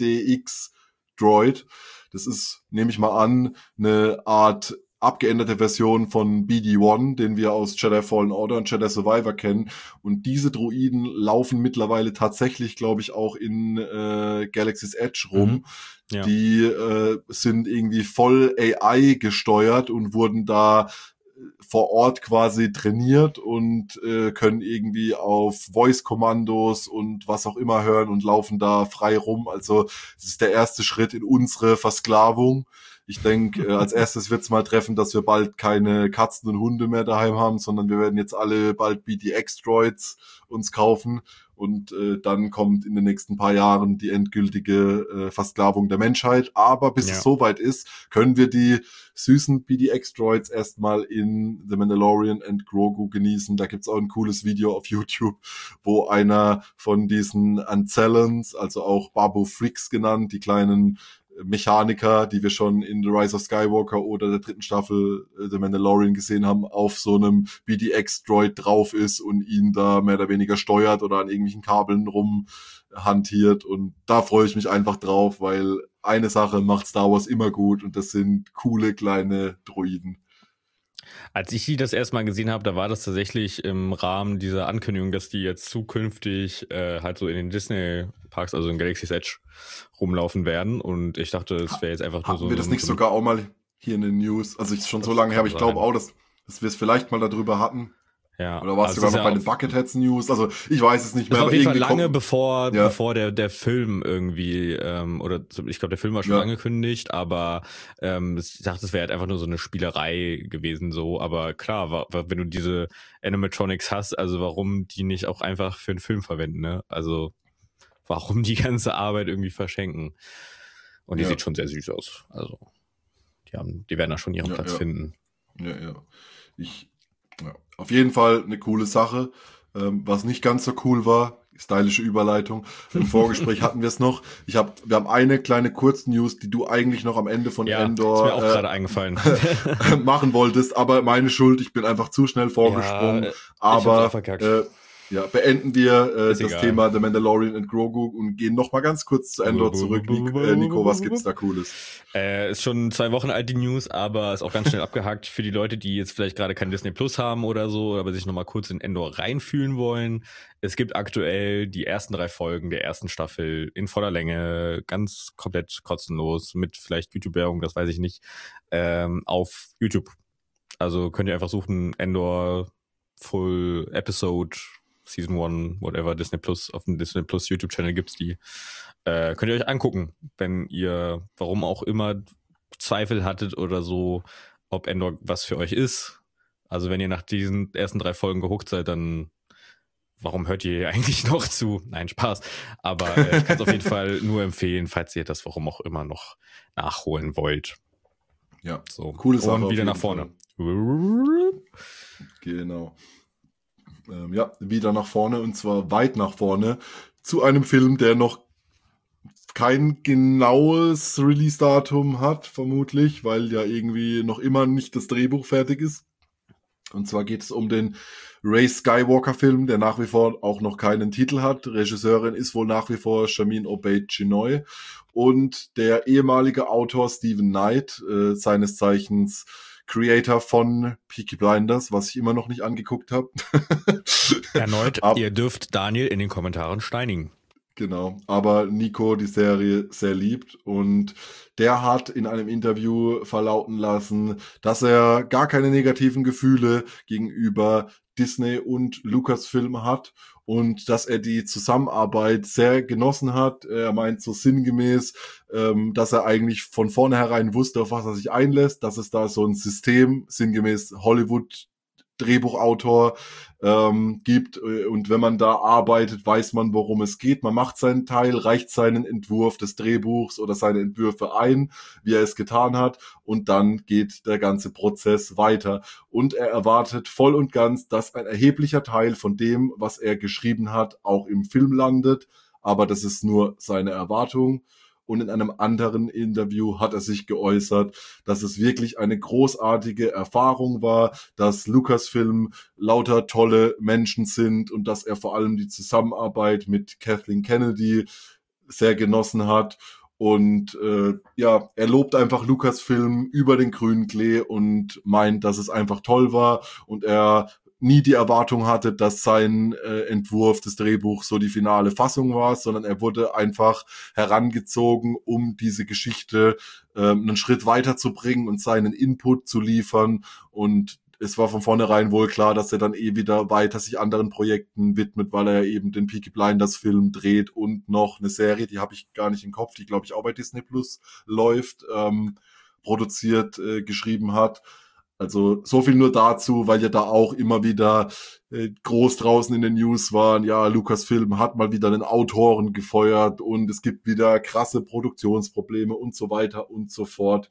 BDX-Droid. Das ist, nehme ich mal an, eine Art abgeänderte Version von BD-1, den wir aus Jedi Fallen Order und Jedi Survivor kennen. Und diese Droiden laufen mittlerweile tatsächlich, glaube ich, auch in Galaxy's Edge rum. Ja. Die sind irgendwie voll AI gesteuert und wurden da vor Ort quasi trainiert und können irgendwie auf Voice-Kommandos und was auch immer hören und laufen da frei rum. Also es ist der erste Schritt in unsere Versklavung. Ich denke, als erstes wird's mal treffen, dass wir bald keine Katzen und Hunde mehr daheim haben, sondern wir werden jetzt alle bald BDX-Droids uns kaufen und dann kommt in den nächsten paar Jahren die endgültige Versklavung der Menschheit. Aber bis es soweit ist, können wir die süßen BDX-Droids erstmal in The Mandalorian and Grogu genießen. Da gibt's auch ein cooles Video auf YouTube, wo einer von diesen Ancellans, also auch Babu Friks genannt, die kleinen Mechaniker, die wir schon in The Rise of Skywalker oder der 3. Staffel The Mandalorian gesehen haben, auf so einem BDX-Droid drauf ist und ihn da mehr oder weniger steuert oder an irgendwelchen Kabeln rumhantiert. Und da freue ich mich einfach drauf, weil eine Sache macht Star Wars immer gut und das sind coole kleine Droiden. Als ich die das erste Mal gesehen habe, da war das tatsächlich im Rahmen dieser Ankündigung, dass die jetzt zukünftig halt so in den Disney-Parks, also in Galaxy's Edge, rumlaufen werden. Und ich dachte, es wäre jetzt einfach nur so... Haben wir das nicht sogar auch mal hier in den News? Also ich schon so lange her, aber ich glaube auch, dass wir es vielleicht mal darüber hatten. Ja, oder war es sogar noch bei den Bucketheads News? Also ich weiß es nicht mehr. Das war auf jeden Fall lange bevor der Film irgendwie, oder ich glaube, der Film war schon angekündigt, aber ich dachte, es wäre halt einfach nur so eine Spielerei gewesen so. Aber klar, wenn du diese Animatronics hast, also warum die nicht auch einfach für einen Film verwenden, ne? Also warum die ganze Arbeit irgendwie verschenken? Und die sieht schon sehr süß aus. Also die werden da schon ihren Platz finden. Ja. Auf jeden Fall eine coole Sache. Was nicht ganz so cool war, stylische Überleitung. Im Vorgespräch hatten wir es noch. Wir haben eine kleine Kurznews, die du eigentlich noch am Ende von Endor ist mir auch gerade eingefallen. machen wolltest, aber meine Schuld, ich bin einfach zu schnell vorgesprungen. Aber beenden wir das Thema The Mandalorian and Grogu und gehen noch mal ganz kurz zu Endor zurück. Nico, was gibt's da Cooles? Ist schon 2 Wochen alt, die News, aber ist auch ganz schnell abgehakt für die Leute, die jetzt vielleicht gerade kein Disney Plus haben oder so, aber sich noch mal kurz in Endor reinfühlen wollen. Es gibt aktuell die ersten 3 Folgen der ersten Staffel in voller Länge, ganz komplett kostenlos, mit vielleicht YouTube-Werbung, das weiß ich nicht, auf YouTube. Also könnt ihr einfach suchen, Endor Full Episode Season 1, whatever, Disney Plus, auf dem Disney Plus YouTube-Channel gibt's die. Könnt ihr euch angucken, wenn ihr, warum auch immer, Zweifel hattet oder so, ob Endor was für euch ist. Also wenn ihr nach diesen ersten 3 Folgen gehuckt seid, dann warum hört ihr eigentlich noch zu? Nein, Spaß. Aber ich kann es auf jeden Fall nur empfehlen, falls ihr das warum auch immer noch nachholen wollt. Ja, so. Coole Sache. Und wieder nach vorne. Genau. wieder nach vorne, und zwar weit nach vorne, zu einem Film, der noch kein genaues Release-Datum hat, vermutlich, weil ja irgendwie noch immer nicht das Drehbuch fertig ist. Und zwar geht es um den Ray Skywalker-Film, der nach wie vor auch noch keinen Titel hat. Regisseurin ist wohl nach wie vor Sharmeen Obaid-Chinoy. Und der ehemalige Autor Stephen Knight, seines Zeichens Creator von Peaky Blinders, was ich immer noch nicht angeguckt habe. Erneut, ihr dürft Daniel in den Kommentaren steinigen. Genau, aber Nico die Serie sehr liebt, und der hat in einem Interview verlauten lassen, dass er gar keine negativen Gefühle gegenüber Disney und Lucasfilm hat und dass er die Zusammenarbeit sehr genossen hat. Er meint so sinngemäß, dass er eigentlich von vornherein wusste, auf was er sich einlässt, dass es da so ein System, sinngemäß Hollywood Drehbuchautor gibt, und wenn man da arbeitet, weiß man, worum es geht. Man macht seinen Teil, reicht seinen Entwurf des Drehbuchs oder seine Entwürfe ein, wie er es getan hat, und dann geht der ganze Prozess weiter. Und er erwartet voll und ganz, dass ein erheblicher Teil von dem, was er geschrieben hat, auch im Film landet, aber das ist nur seine Erwartung. Und in einem anderen Interview hat er sich geäußert, dass es wirklich eine großartige Erfahrung war, dass Lucasfilm lauter tolle Menschen sind und dass er vor allem die Zusammenarbeit mit Kathleen Kennedy sehr genossen hat. Und er lobt einfach Lucasfilm über den grünen Klee und meint, dass es einfach toll war und er nie die Erwartung hatte, dass sein Entwurf des Drehbuchs so die finale Fassung war, sondern er wurde einfach herangezogen, um diese Geschichte einen Schritt weiterzubringen und seinen Input zu liefern. Und es war von vornherein wohl klar, dass er dann wieder weiter sich anderen Projekten widmet, weil er eben den Peaky Blinders Film dreht und noch eine Serie, die habe ich gar nicht im Kopf, die glaube ich auch bei Disney Plus läuft, produziert, geschrieben hat. Also so viel nur dazu, weil ja da auch immer wieder groß draußen in den News waren, ja, Lucasfilm hat mal wieder einen Autoren gefeuert und es gibt wieder krasse Produktionsprobleme und so weiter und so fort.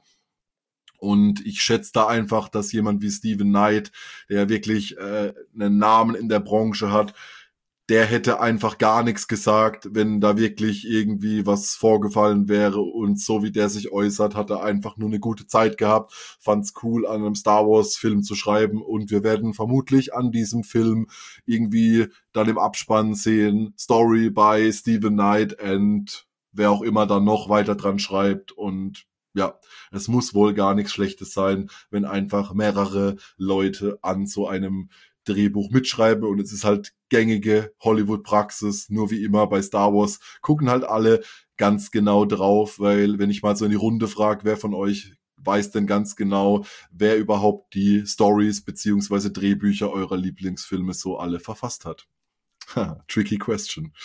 Und ich schätze da einfach, dass jemand wie Stephen Knight, der wirklich einen Namen in der Branche hat, der hätte einfach gar nichts gesagt, wenn da wirklich irgendwie was vorgefallen wäre. Und so wie der sich äußert, hat er einfach nur eine gute Zeit gehabt, fand's cool, an einem Star Wars Film zu schreiben. Und wir werden vermutlich an diesem Film irgendwie dann im Abspann sehen, Story by Stephen Knight und wer auch immer dann noch weiter dran schreibt. Und ja, es muss wohl gar nichts Schlechtes sein, wenn einfach mehrere Leute an so einem Drehbuch mitschreiben, und es ist halt gängige Hollywood-Praxis, nur wie immer bei Star Wars gucken halt alle ganz genau drauf, weil wenn ich mal so in die Runde frage, wer von euch weiß denn ganz genau, wer überhaupt die Stories beziehungsweise Drehbücher eurer Lieblingsfilme so alle verfasst hat? Tricky question.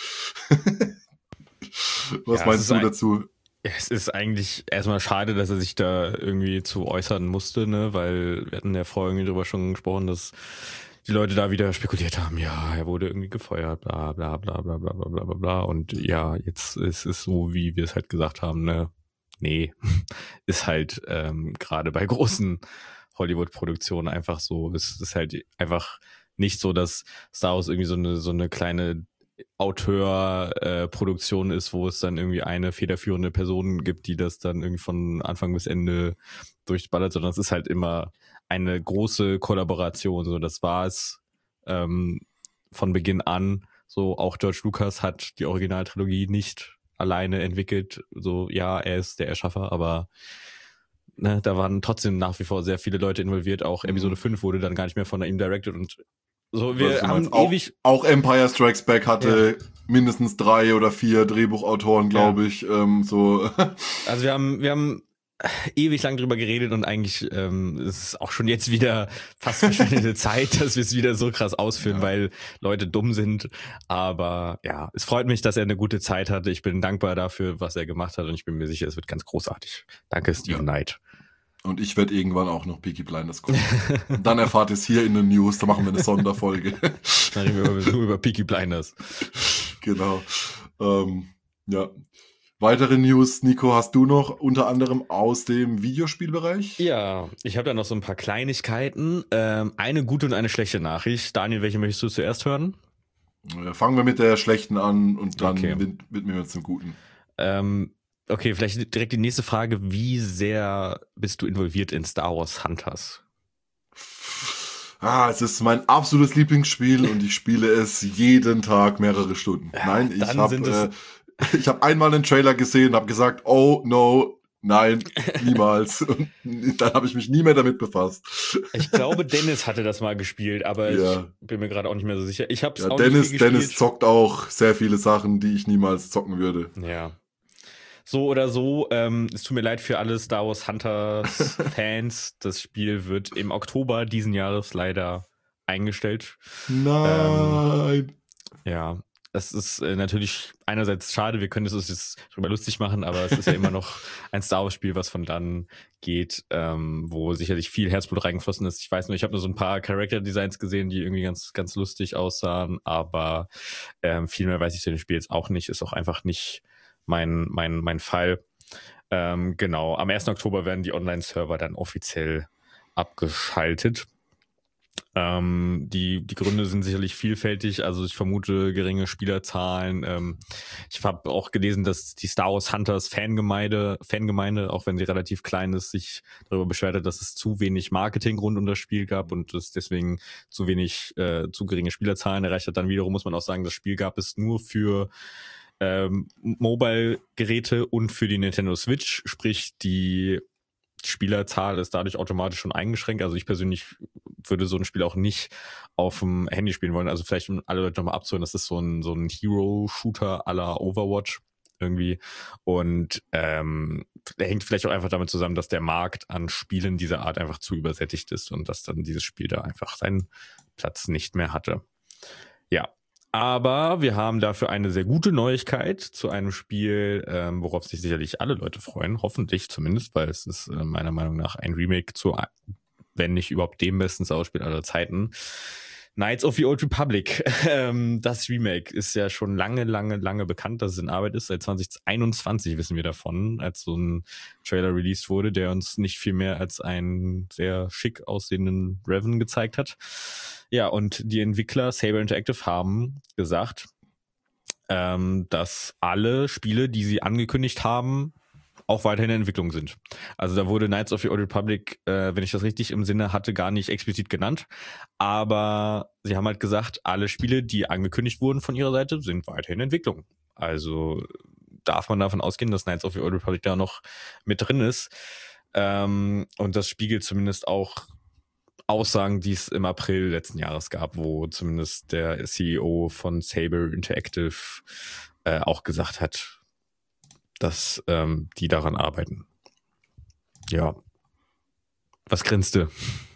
Was meinst du dazu? Es ist eigentlich erstmal schade, dass er sich da irgendwie zu äußern musste, ne, weil wir hatten ja vorher irgendwie drüber schon gesprochen, dass die Leute da wieder spekuliert haben, ja, er wurde irgendwie gefeuert, bla bla bla bla bla bla bla bla, und ja, jetzt ist es so, wie wir es halt gesagt haben, ne, nee, ist halt gerade bei großen Hollywood-Produktionen einfach so, es ist halt einfach nicht so, dass Star Wars irgendwie so eine kleine Auteur-Produktion ist, wo es dann irgendwie eine federführende Person gibt, die das dann irgendwie von Anfang bis Ende durchballert, sondern es ist halt immer eine große Kollaboration. So, das war es von Beginn an. So, auch George Lucas hat die Originaltrilogie nicht alleine entwickelt. So, ja, er ist der Erschaffer, aber ne, da waren trotzdem nach wie vor sehr viele Leute involviert. Auch Episode 5 wurde dann gar nicht mehr von ihm directed, und so, wir haben ewig... Auch Empire Strikes Back hatte mindestens 3 oder 4 Drehbuchautoren, glaube ich. So. Also wir haben ewig lang drüber geredet, und eigentlich ist es auch schon jetzt wieder fast verschwendete Zeit, dass wir es wieder so krass ausführen, weil Leute dumm sind. Aber ja, es freut mich, dass er eine gute Zeit hatte. Ich bin dankbar dafür, was er gemacht hat, und ich bin mir sicher, es wird ganz großartig. Danke, Stephen Knight. Und ich werde irgendwann auch noch Peaky Blinders gucken. Dann erfahrt ihr es hier in den News, da machen wir eine Sonderfolge. Dann reden wir nur über Peaky Blinders. Genau. Ja. Weitere News, Nico, hast du noch unter anderem aus dem Videospielbereich? Ja, ich habe da noch so ein paar Kleinigkeiten. Eine gute und eine schlechte Nachricht. Daniel, welche möchtest du zuerst hören? Fangen wir mit der schlechten an und dann Okay. widmen wir uns dem Guten. Okay, vielleicht direkt die nächste Frage. Wie sehr bist du involviert in Star Wars Hunters? Es ist mein absolutes Lieblingsspiel und ich spiele es jeden Tag mehrere Stunden. Nein, ich habe einmal einen Trailer gesehen und habe gesagt, oh no, nein, niemals. Und dann habe ich mich nie mehr damit befasst. Ich glaube, Dennis hatte das mal gespielt, aber Ja. ich bin mir gerade auch nicht mehr so sicher. Ich habe es auch Dennis, nicht viel gespielt. Dennis zockt auch sehr viele Sachen, die ich niemals zocken würde. Ja. So oder so, es tut mir leid für alle Star Wars Hunters Fans. Das Spiel wird im Oktober diesen Jahres leider eingestellt. Nein. Ja, das ist natürlich einerseits schade, wir können es uns jetzt drüber lustig machen, aber es ist ja immer noch ein Star Wars Spiel, was von dann geht, wo sicherlich viel Herzblut reingeflossen ist. Ich weiß nur, ich habe nur so ein paar Character Designs gesehen, die irgendwie ganz, ganz lustig aussahen, aber viel mehr weiß ich zu dem Spiel jetzt auch nicht, ist auch einfach nicht mein Fall. Genau, am 1. Oktober werden die Online-Server dann offiziell abgeschaltet. Die Gründe sind sicherlich vielfältig, also ich vermute geringe Spielerzahlen. Ich habe auch gelesen, dass die Star Wars Hunters Fangemeinde, auch wenn sie relativ klein ist, sich darüber beschwert hat, dass es zu wenig Marketing rund um das Spiel gab und es deswegen zu geringe Spielerzahlen erreicht hat. Dann wiederum muss man auch sagen, das Spiel gab es nur für Mobile-Geräte und für die Nintendo Switch, sprich die Spielerzahl ist dadurch automatisch schon eingeschränkt. Also ich persönlich würde so ein Spiel auch nicht auf dem Handy spielen wollen. Also vielleicht, um alle Leute nochmal abzuholen, das ist so ein Hero-Shooter à la Overwatch irgendwie. Und hängt vielleicht auch einfach damit zusammen, dass der Markt an Spielen dieser Art einfach zu übersättigt ist und dass dann dieses Spiel da einfach seinen Platz nicht mehr hatte. Ja. Aber wir haben dafür eine sehr gute Neuigkeit zu einem Spiel, worauf sich sicherlich alle Leute freuen, hoffentlich zumindest, weil es ist meiner Meinung nach ein Remake zu, wenn nicht überhaupt dem besten Star Wars-Spiel aller Zeiten. Knights of the Old Republic. Das Remake ist ja schon lange bekannt, dass es in Arbeit ist. Seit 2021 wissen wir davon, als so ein Trailer released wurde, der uns nicht viel mehr als einen sehr schick aussehenden Revan gezeigt hat. Ja, und die Entwickler Saber Interactive haben gesagt, dass alle Spiele, die sie angekündigt haben, auch weiterhin in Entwicklung sind. Also da wurde Knights of the Old Republic, wenn ich das richtig im Sinne hatte, gar nicht explizit genannt. Aber sie haben halt gesagt, alle Spiele, die angekündigt wurden von ihrer Seite, sind weiterhin in Entwicklung. Also darf man davon ausgehen, dass Knights of the Old Republic da noch mit drin ist. Und das spiegelt zumindest auch Aussagen, die es im April letzten Jahres gab, wo zumindest der CEO von Saber Interactive auch gesagt hat, dass die daran arbeiten. Ja. Was grinst du?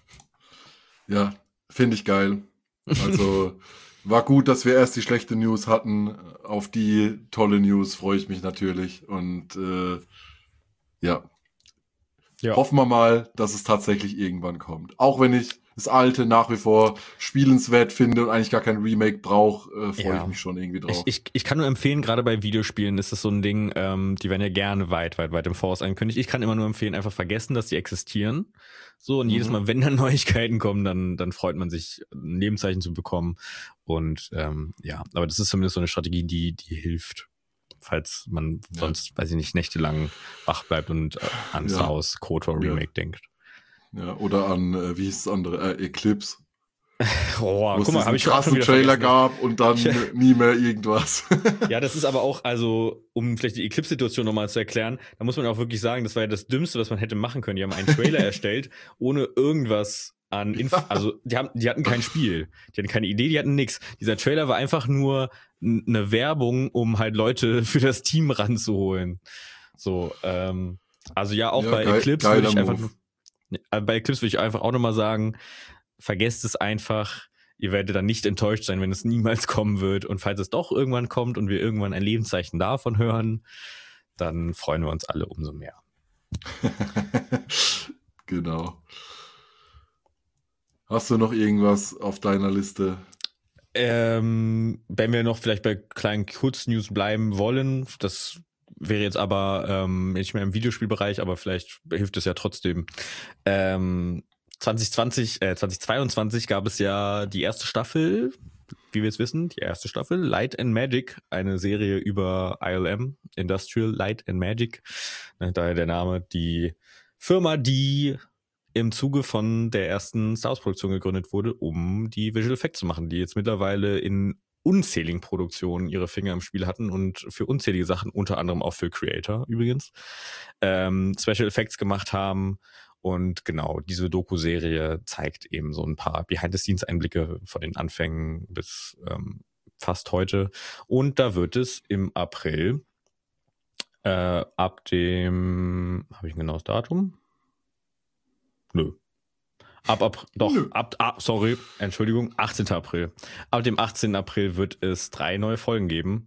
Ja, finde ich geil. Also war gut, dass wir erst die schlechte News hatten. Auf die tolle News freue ich mich natürlich. Und ja. Hoffen wir mal, dass es tatsächlich irgendwann kommt. Auch wenn ich das Alte nach wie vor spielenswert finde und eigentlich gar kein Remake brauche, freue ich mich schon irgendwie drauf. Ich kann nur empfehlen, gerade bei Videospielen ist das so ein Ding, die werden ja gerne weit im Voraus angekündigt. Ich kann immer nur empfehlen, einfach vergessen, dass die existieren. So, und jedes Mal, wenn dann Neuigkeiten kommen, dann freut man sich, ein Lebenszeichen zu bekommen. Und ja, aber das ist zumindest so eine Strategie, die hilft. Falls man sonst, weiß ich nicht, nächtelang wach bleibt und an Star Wars KOTOR Remake denkt. Ja, oder an, wie hieß das andere, Eclipse. Oh, guck mal, habe ich einen krassen Trailer gab und dann nie mehr irgendwas. Ja, das ist aber auch, also, um vielleicht die Eclipse-Situation nochmal zu erklären, da muss man auch wirklich sagen, das war ja das Dümmste, was man hätte machen können. Die haben einen Trailer erstellt, ohne irgendwas an also die hatten kein Spiel, die hatten keine Idee, die hatten nichts. Dieser Trailer war einfach nur eine Werbung, um halt Leute für das Team ranzuholen. So, also ja, auch bei Eclipse würde ich einfach bei Eclipse würde ich einfach auch nochmal sagen, vergesst es einfach, ihr werdet dann nicht enttäuscht sein, wenn es niemals kommen wird. Und falls es doch irgendwann kommt und wir irgendwann ein Lebenszeichen davon hören, dann freuen wir uns alle umso mehr. Genau. Hast du noch irgendwas auf deiner Liste? Wenn wir noch vielleicht bei kleinen Kurznews bleiben wollen, das wäre jetzt aber nicht mehr im Videospielbereich, aber vielleicht hilft es ja trotzdem. 2022 gab es ja die erste Staffel, wie wir es wissen, die erste Staffel, Light and Magic, eine Serie über ILM, Industrial Light and Magic, daher der Name, die Firma, die im Zuge von der ersten Star Wars Produktion gegründet wurde, um die Visual Effects zu machen, die jetzt mittlerweile in unzähligen Produktionen ihre Finger im Spiel hatten und für unzählige Sachen, unter anderem auch für Creator übrigens, Special Effects gemacht haben. Und genau, diese Doku-Serie zeigt eben so ein paar Behind-the-Scenes-Einblicke von den Anfängen bis fast heute. Und da wird es im April ab dem, habe ich ein genaues Datum? Nö. Entschuldigung, 18. April. Ab dem 18. April wird es 3 neue Folgen geben.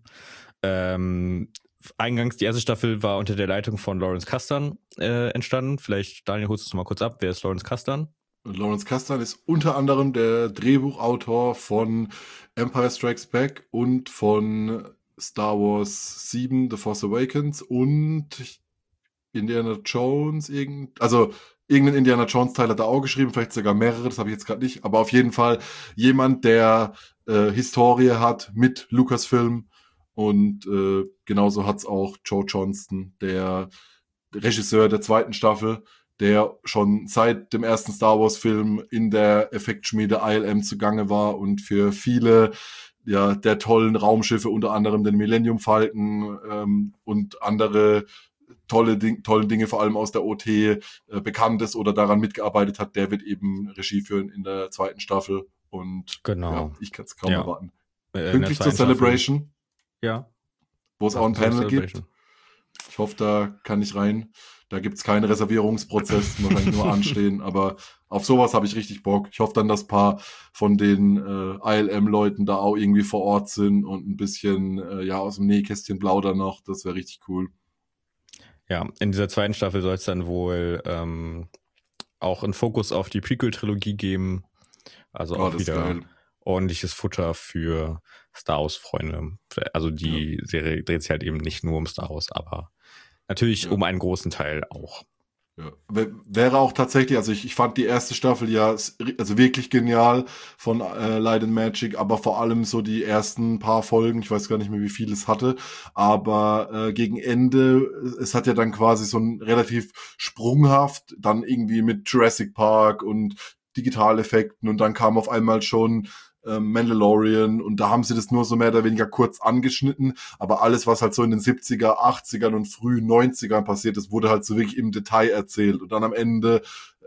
Eingangs, die erste Staffel war unter der Leitung von Lawrence Kasdan entstanden. Vielleicht, Daniel, holst du es mal kurz ab. Wer ist Lawrence Kasdan? Und Lawrence Kasdan ist unter anderem der Drehbuchautor von Empire Strikes Back und von Star Wars 7, The Force Awakens und Indiana Jones, irgendeinen Indiana Jones Teil hat er auch geschrieben, vielleicht sogar mehrere, das habe ich jetzt gerade nicht, aber auf jeden Fall jemand, der Historie hat mit Lucasfilm und genauso hat's auch Joe Johnston, der Regisseur der 2. Staffel, der schon seit dem ersten Star Wars Film in der Effektschmiede ILM zugange war und für viele der tollen Raumschiffe, unter anderem den Millennium Falcon und andere tolle Dinge, vor allem aus der OT, bekannt ist oder daran mitgearbeitet hat, der wird eben Regie führen in der 2. Staffel. Und genau. Ich kann es kaum erwarten. In Pünktlich zur Celebration. Ja. Wo es auch ein Panel gibt. Ich hoffe, da kann ich rein. Da gibt's keinen Reservierungsprozess, wahrscheinlich nur anstehen. Aber auf sowas habe ich richtig Bock. Ich hoffe dann, dass ein paar von den ILM-Leuten da auch irgendwie vor Ort sind und ein bisschen aus dem Nähkästchen plaudern noch. Das wäre richtig cool. Ja, in dieser 2. Staffel soll es dann wohl auch einen Fokus auf die Prequel-Trilogie geben. Also auch wieder geil. Ordentliches Futter für Star Wars-Freunde. Also die Serie dreht sich halt eben nicht nur um Star Wars, aber natürlich um einen großen Teil auch. Ja. Wäre auch tatsächlich, also ich fand die erste Staffel also wirklich genial von Light and Magic, aber vor allem so die ersten paar Folgen, ich weiß gar nicht mehr, wie viel es hatte, aber gegen Ende, es hat ja dann quasi so ein relativ sprunghaft, dann irgendwie mit Jurassic Park und Digitaleffekten und dann kam auf einmal schon Mandalorian und da haben sie das nur so mehr oder weniger kurz angeschnitten, aber alles, was halt so in den 70er, 80ern und frühen 90ern passiert ist, wurde halt so wirklich im Detail erzählt und dann am Ende,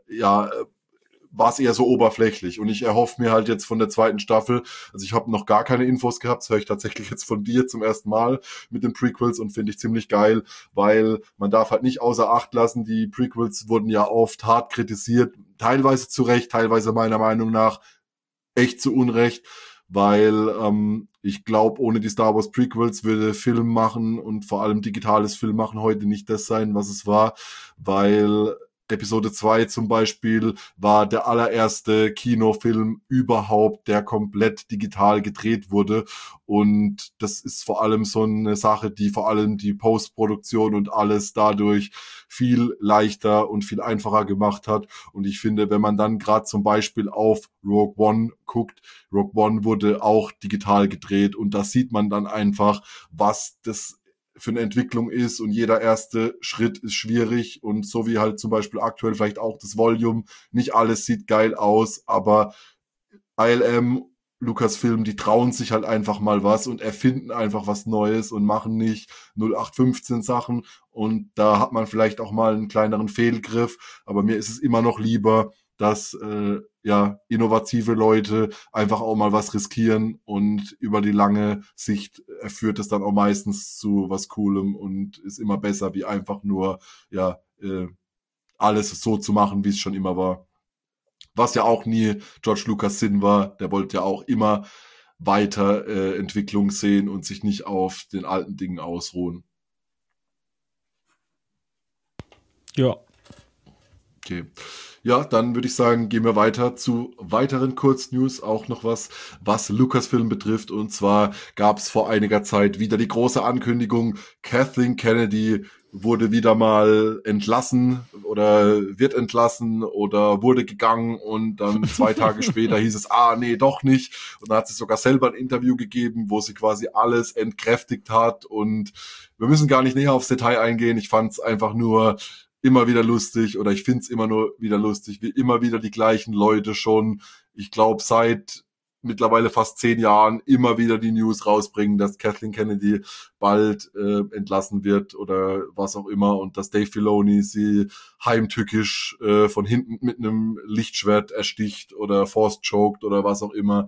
war es eher so oberflächlich und ich erhoffe mir halt jetzt von der 2. Staffel, also ich habe noch gar keine Infos gehabt, das höre ich tatsächlich jetzt von dir zum ersten Mal mit den Prequels und finde ich ziemlich geil, weil man darf halt nicht außer Acht lassen, die Prequels wurden ja oft hart kritisiert, teilweise zu Recht, teilweise meiner Meinung nach echt zu Unrecht, weil ich glaube, ohne die Star Wars Prequels würde Film machen und vor allem digitales Film machen heute nicht das sein, was es war, weil Episode 2 zum Beispiel war der allererste Kinofilm überhaupt, der komplett digital gedreht wurde und das ist vor allem so eine Sache, die vor allem die Postproduktion und alles dadurch viel leichter und viel einfacher gemacht hat und ich finde, wenn man dann gerade zum Beispiel auf Rogue One guckt, Rogue One wurde auch digital gedreht und da sieht man dann einfach, was das für eine Entwicklung ist und jeder erste Schritt ist schwierig und so wie halt zum Beispiel aktuell vielleicht auch das Volume, nicht alles sieht geil aus, aber ILM, Lucasfilm, die trauen sich halt einfach mal was und erfinden einfach was Neues und machen nicht 0815 Sachen und da hat man vielleicht auch mal einen kleineren Fehlgriff, aber mir ist es immer noch lieber, dass innovative Leute einfach auch mal was riskieren und über die lange Sicht führt es dann auch meistens zu was Coolem und ist immer besser, wie einfach nur alles so zu machen, wie es schon immer war. Was ja auch nie George Lucas Sinn war, der wollte ja auch immer weiter Entwicklung sehen und sich nicht auf den alten Dingen ausruhen. Ja. Okay. Ja, dann würde ich sagen, gehen wir weiter zu weiteren Kurznews, auch noch was Lucasfilm betrifft. Und zwar gab es vor einiger Zeit wieder die große Ankündigung, Kathleen Kennedy wurde wieder mal entlassen oder wird entlassen oder wurde gegangen und dann 2 Tage später hieß es, nee, doch nicht. Und dann hat sie sogar selber ein Interview gegeben, wo sie quasi alles entkräftigt hat und wir müssen gar nicht näher aufs Detail eingehen. Ich fand es einfach nur immer wieder lustig oder ich find's immer nur wieder lustig, wie immer wieder die gleichen Leute schon, ich glaube seit mittlerweile fast 10 Jahren immer wieder die News rausbringen, dass Kathleen Kennedy bald entlassen wird oder was auch immer und dass Dave Filoni sie heimtückisch von hinten mit einem Lichtschwert ersticht oder force choked oder was auch immer.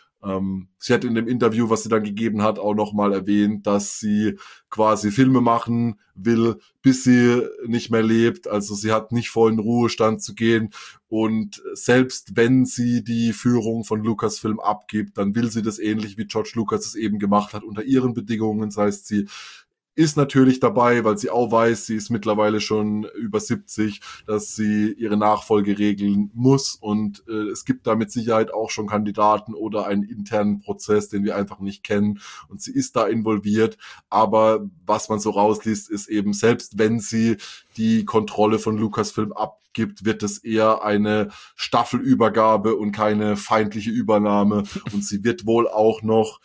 Sie hat in dem Interview, was sie dann gegeben hat, auch nochmal erwähnt, dass sie quasi Filme machen will, bis sie nicht mehr lebt. Also sie hat nicht vor, in den Ruhestand zu gehen. Und selbst wenn sie die Führung von Lucasfilm abgibt, dann will sie das ähnlich wie George Lucas es eben gemacht hat, unter ihren Bedingungen. Das heißt, sie ist natürlich dabei, weil sie auch weiß, sie ist mittlerweile schon über 70, dass sie ihre Nachfolge regeln muss und es gibt da mit Sicherheit auch schon Kandidaten oder einen internen Prozess, den wir einfach nicht kennen und sie ist da involviert, aber was man so rausliest, ist eben, selbst wenn sie die Kontrolle von Lucasfilm abgibt, wird es eher eine Staffelübergabe und keine feindliche Übernahme und sie wird wohl auch noch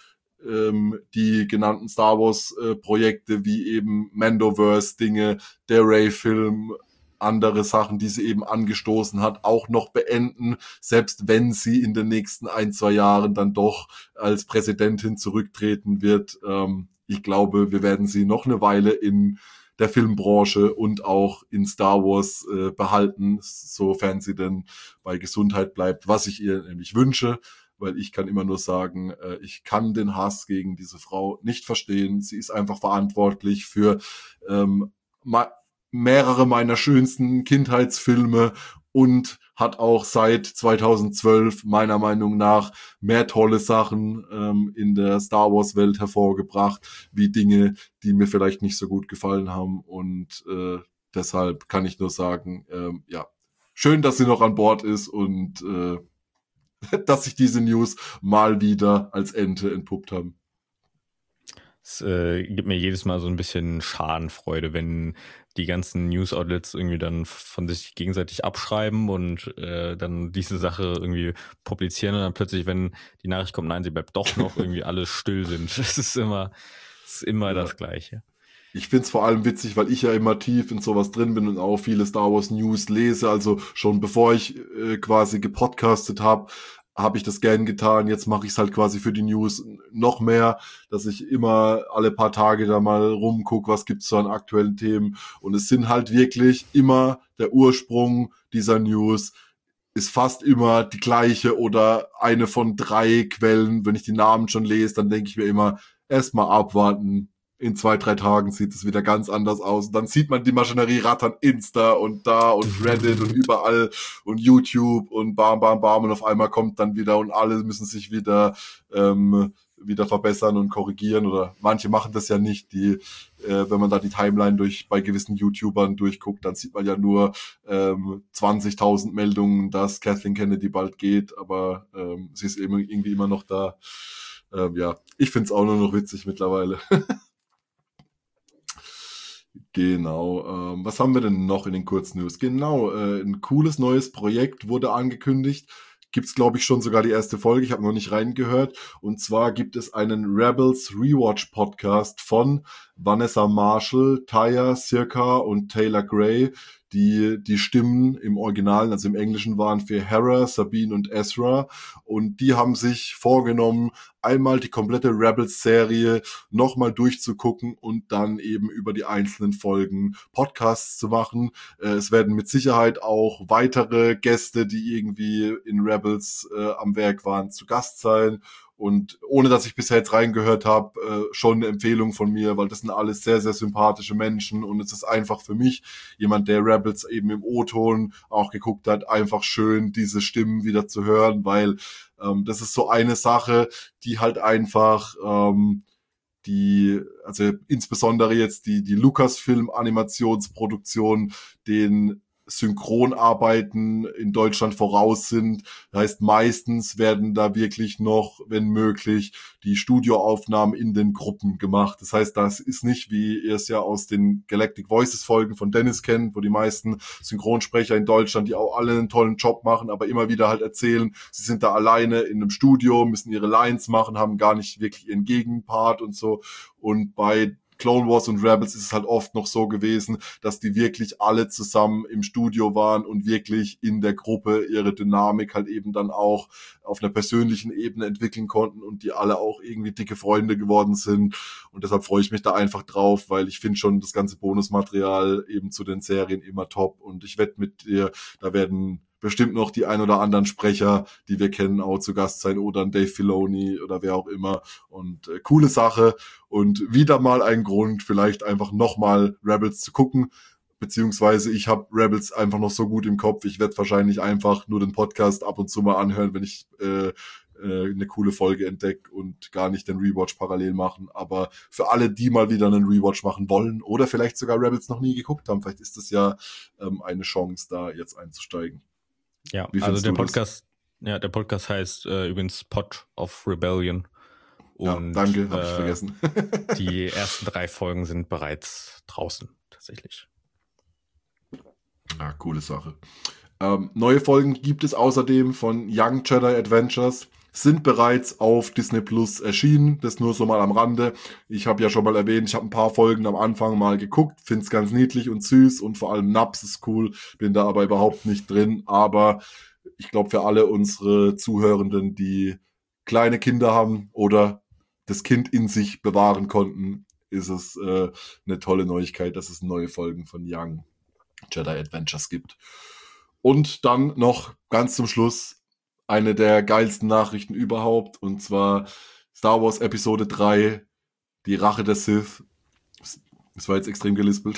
die genannten Star Wars Projekte wie eben Mandoverse Dinge, der Rey-Film, andere Sachen, die sie eben angestoßen hat, auch noch beenden, selbst wenn sie in den nächsten 1-2 Jahren dann doch als Präsidentin zurücktreten wird. Ich glaube, wir werden sie noch eine Weile in der Filmbranche und auch in Star Wars behalten, sofern sie denn bei Gesundheit bleibt, was ich ihr nämlich wünsche, weil ich kann immer nur sagen, ich kann den Hass gegen diese Frau nicht verstehen. Sie ist einfach verantwortlich für mehrere meiner schönsten Kindheitsfilme und hat auch seit 2012 meiner Meinung nach mehr tolle Sachen in der Star Wars Welt hervorgebracht, wie Dinge, die mir vielleicht nicht so gut gefallen haben und deshalb kann ich nur sagen, ja, schön, dass sie noch an Bord ist und dass sich diese News mal wieder als Ente entpuppt haben. Es gibt mir jedes Mal so ein bisschen Schadenfreude, wenn die ganzen News-Outlets irgendwie dann von sich gegenseitig abschreiben und dann diese Sache irgendwie publizieren und dann plötzlich, wenn die Nachricht kommt, nein, sie bleibt doch noch, irgendwie alle still sind. Das ist immer ja. Das Gleiche. Ich find's vor allem witzig, weil ich ja immer tief in sowas drin bin und auch viele Star Wars News lese. Also schon bevor ich quasi gepodcastet habe ich das gern getan. Jetzt mache ich es halt quasi für die News noch mehr, dass ich immer alle paar Tage da mal rumguck, was gibt's so an aktuellen Themen. Und es sind halt wirklich immer der Ursprung dieser News ist fast immer die gleiche oder eine von 3 Quellen. Wenn ich die Namen schon lese, dann denke ich mir immer, erst mal abwarten. In 2-3 Tagen sieht es wieder ganz anders aus. Und dann sieht man die Maschinerie rattern, Insta und da und Reddit und überall und YouTube und bam, bam, bam. Und auf einmal kommt dann wieder und alle müssen sich wieder verbessern und korrigieren. Oder manche machen das ja nicht. Wenn man da die Timeline bei gewissen YouTubern durchguckt, dann sieht man ja nur 20.000 Meldungen, dass Kathleen Kennedy bald geht. Aber sie ist eben irgendwie immer noch da. Ja, ich find's auch nur noch witzig mittlerweile. Genau. Was haben wir denn noch in den Kurznews? Genau, ein cooles neues Projekt wurde angekündigt. Gibt's, glaube ich, schon sogar die erste Folge. Ich habe noch nicht reingehört. Und zwar gibt es einen Rebels Rewatch Podcast von Vanessa Marshall, Taya Sirka und Taylor Gray, die Stimmen im Originalen, also im Englischen, waren für Hera, Sabine und Ezra. Und die haben sich vorgenommen, einmal die komplette Rebels-Serie nochmal durchzugucken und dann eben über die einzelnen Folgen Podcasts zu machen. Es werden mit Sicherheit auch weitere Gäste, die irgendwie in Rebels am Werk waren, zu Gast sein. Und ohne dass ich bisher jetzt reingehört habe, schon eine Empfehlung von mir, weil das sind alles sehr, sehr sympathische Menschen und es ist einfach für mich, jemand, der Rebels eben im O-Ton auch geguckt hat, einfach schön, diese Stimmen wieder zu hören, weil das ist so eine Sache, die halt einfach also insbesondere jetzt die Lucasfilm-Animationsproduktion, den Synchronarbeiten in Deutschland voraus sind. Das heißt, meistens werden da wirklich noch, wenn möglich, die Studioaufnahmen in den Gruppen gemacht. Das heißt, das ist nicht, wie ihr es ja aus den Galactic Voices Folgen von Dennis kennt, wo die meisten Synchronsprecher in Deutschland, die auch alle einen tollen Job machen, aber immer wieder halt erzählen, sie sind da alleine in einem Studio, müssen ihre Lines machen, haben gar nicht wirklich ihren Gegenpart und so. Und bei Clone Wars und Rebels ist es halt oft noch so gewesen, dass die wirklich alle zusammen im Studio waren und wirklich in der Gruppe ihre Dynamik halt eben dann auch auf einer persönlichen Ebene entwickeln konnten und die alle auch irgendwie dicke Freunde geworden sind. Und deshalb freue ich mich da einfach drauf, weil ich finde schon das ganze Bonusmaterial eben zu den Serien immer top. Und ich wette mit dir, da werden bestimmt noch die ein oder anderen Sprecher, die wir kennen, auch zu Gast sein oder ein Dave Filoni oder wer auch immer. Und coole Sache und wieder mal ein Grund, vielleicht einfach nochmal Rebels zu gucken. Beziehungsweise ich habe Rebels einfach noch so gut im Kopf. Ich werde wahrscheinlich einfach nur den Podcast ab und zu mal anhören, wenn ich eine coole Folge entdecke und gar nicht den Rewatch parallel machen. Aber für alle, die mal wieder einen Rewatch machen wollen oder vielleicht sogar Rebels noch nie geguckt haben, vielleicht ist das ja eine Chance, da jetzt einzusteigen. Ja, also der Podcast, der Podcast heißt übrigens Pod of Rebellion. Und, ja, danke, habe ich vergessen. Die ersten 3 Folgen sind bereits draußen, tatsächlich. Ja, coole Sache. Neue Folgen gibt es außerdem von Young Jedi Adventures, sind bereits auf Disney Plus erschienen, das nur so mal am Rande. Ich habe ja schon mal erwähnt, ich habe ein paar Folgen am Anfang mal geguckt, finde es ganz niedlich und süß und vor allem Naps ist cool, bin da aber überhaupt nicht drin, aber ich glaube für alle unsere Zuhörenden, die kleine Kinder haben oder das Kind in sich bewahren konnten, ist es eine tolle Neuigkeit, dass es neue Folgen von Young Jedi Adventures gibt. Und dann noch ganz zum Schluss eine der geilsten Nachrichten überhaupt, und zwar Star Wars Episode 3, die Rache der Sith. Das war jetzt extrem gelispelt.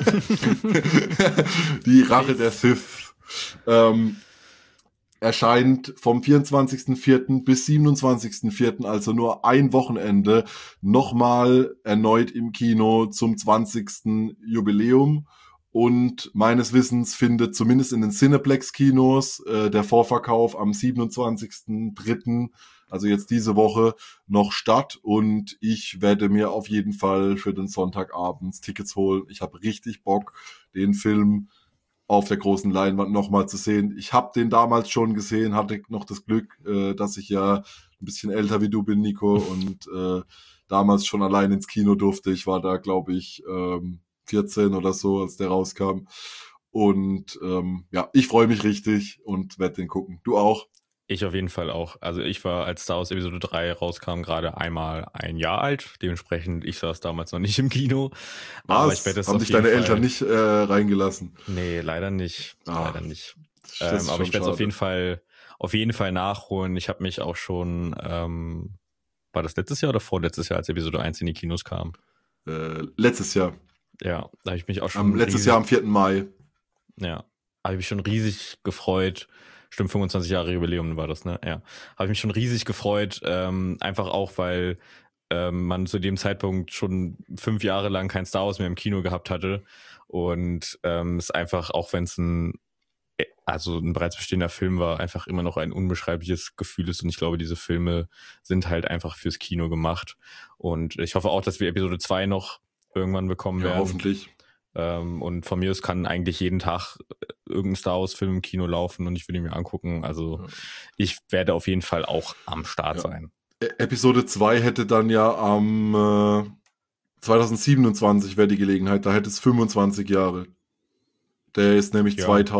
Die Rache der Sith erscheint vom 24.04. bis 27.04., also nur ein Wochenende, nochmal erneut im Kino zum 20. Jubiläum. Und meines Wissens findet zumindest in den Cineplex-Kinos der Vorverkauf am 27.03., also jetzt diese Woche, noch statt. Und ich werde mir auf jeden Fall für den Sonntagabend Tickets holen. Ich habe richtig Bock, den Film auf der großen Leinwand nochmal zu sehen. Ich habe den damals schon gesehen, hatte noch das Glück, dass ich ja ein bisschen älter wie du bin, Nico, und damals schon allein ins Kino durfte. Ich war da, glaube ich, 14 oder so, als der rauskam. Und ja, ich freue mich richtig und werde den gucken. Du auch? Ich auf jeden Fall auch. Also ich war, als Star Wars Episode 3 rauskam, gerade einmal ein Jahr alt. Dementsprechend, ich saß damals noch nicht im Kino. Was? Aber ich werde das haben dich deine Eltern nicht reingelassen? Nee, leider nicht. Leider nicht. Aber ich werde es auf jeden Fall nachholen. Ich habe mich auch schon, war das letztes Jahr oder vorletztes Jahr, als Episode 1 in die Kinos kam? Letztes Jahr. Ja, da habe ich mich auch schon letztes Jahr am 4. Mai. Ja, habe ich mich schon riesig gefreut. Stimmt, 25 Jahre Jubiläum war das, ne? Ja. Habe ich mich schon riesig gefreut. Einfach auch, weil man zu dem Zeitpunkt schon 5 Jahre lang kein Star Wars mehr im Kino gehabt hatte. Und es einfach, auch wenn es ein bereits bestehender Film war, einfach immer noch ein unbeschreibliches Gefühl ist. Und ich glaube, diese Filme sind halt einfach fürs Kino gemacht. Und ich hoffe auch, dass wir Episode 2 noch irgendwann bekommen werden. Hoffentlich. Und von mir aus kann eigentlich jeden Tag irgendein Star Wars Film im Kino laufen und ich will ihn mir angucken. Also ich werde auf jeden Fall auch am Start sein. Episode 2 hätte dann ja am 2027 wäre die Gelegenheit. Da hätte es 25 Jahre. Der ist nämlich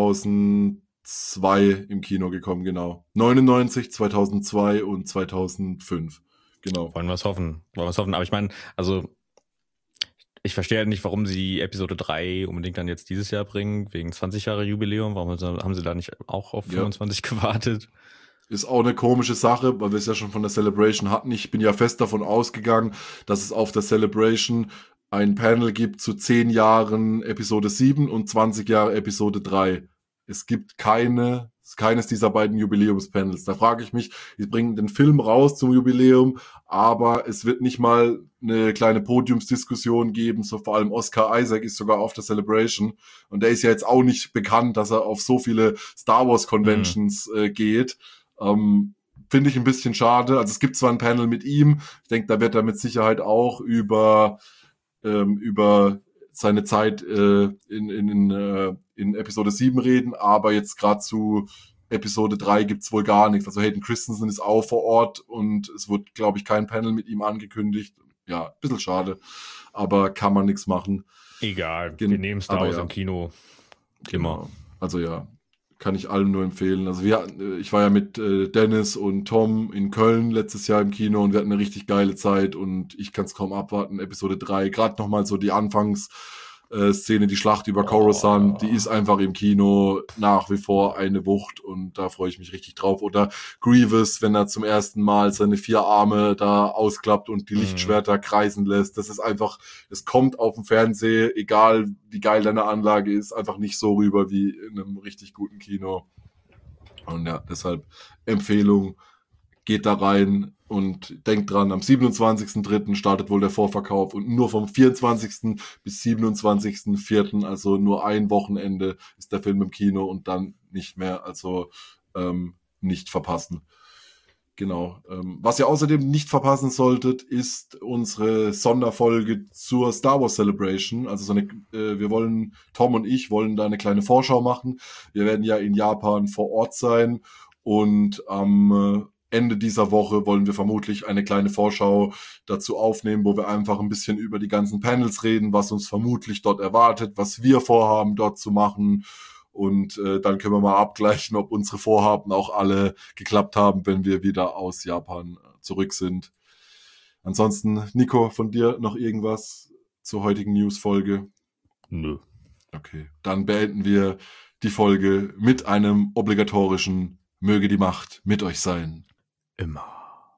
2002 im Kino gekommen, genau. 99, 2002 und 2005. Genau. Wollen wir es hoffen. Aber ich meine, also ich verstehe halt nicht, warum sie Episode 3 unbedingt dann jetzt dieses Jahr bringen, wegen 20 Jahre Jubiläum. Warum haben sie da nicht auch auf 25 gewartet? Ist auch eine komische Sache, weil wir es ja schon von der Celebration hatten. Ich bin ja fest davon ausgegangen, dass es auf der Celebration ein Panel gibt zu 10 Jahren Episode 7 und 20 Jahre Episode 3. es gibt keines dieser beiden Jubiläumspanels. Da frage ich mich, die bringen den Film raus zum Jubiläum, aber es wird nicht mal eine kleine Podiumsdiskussion geben. So vor allem Oscar Isaac ist sogar auf der Celebration und der ist ja jetzt auch nicht bekannt, dass er auf so viele Star Wars Conventions geht. Finde ich ein bisschen schade. Also es gibt zwar ein Panel mit ihm, ich denke, da wird er mit Sicherheit auch über seine Zeit in Episode 7 reden, aber jetzt gerade zu Episode 3 gibt's wohl gar nichts. Also Hayden Christensen ist auch vor Ort und es wird, glaube ich, kein Panel mit ihm angekündigt. Ja, ein bisschen schade, aber kann man nichts machen. Egal, wir nehmen Star Wars im Kino. Genau. Also ja, kann ich allen nur empfehlen. Also ich war ja mit Dennis und Tom in Köln letztes Jahr im Kino und wir hatten eine richtig geile Zeit und ich kann es kaum abwarten. Episode 3, gerade nochmal so die Anfangsszene, die Schlacht über Coruscant, die ist einfach im Kino nach wie vor eine Wucht und da freue ich mich richtig drauf. Oder Grievous, wenn er zum ersten Mal seine 4 Arme da ausklappt und die Lichtschwerter kreisen lässt. Das ist einfach, es kommt auf dem Fernseher, egal wie geil deine Anlage ist, einfach nicht so rüber wie in einem richtig guten Kino. Und ja, deshalb Empfehlung, geht da rein und denkt dran, am 27.03. startet wohl der Vorverkauf und nur vom 24. bis 27.04., also nur ein Wochenende, ist der Film im Kino und dann nicht mehr, also nicht verpassen. Genau. Was ihr außerdem nicht verpassen solltet, ist unsere Sonderfolge zur Star Wars Celebration. Also Tom und ich wollen da eine kleine Vorschau machen. Wir werden ja in Japan vor Ort sein und am Ende dieser Woche wollen wir vermutlich eine kleine Vorschau dazu aufnehmen, wo wir einfach ein bisschen über die ganzen Panels reden, was uns vermutlich dort erwartet, was wir vorhaben dort zu machen. Und dann können wir mal abgleichen, ob unsere Vorhaben auch alle geklappt haben, wenn wir wieder aus Japan zurück sind. Ansonsten, Nico, von dir noch irgendwas zur heutigen News-Folge? Nö. Okay, dann beenden wir die Folge mit einem obligatorischen Möge die Macht mit euch sein. Immer.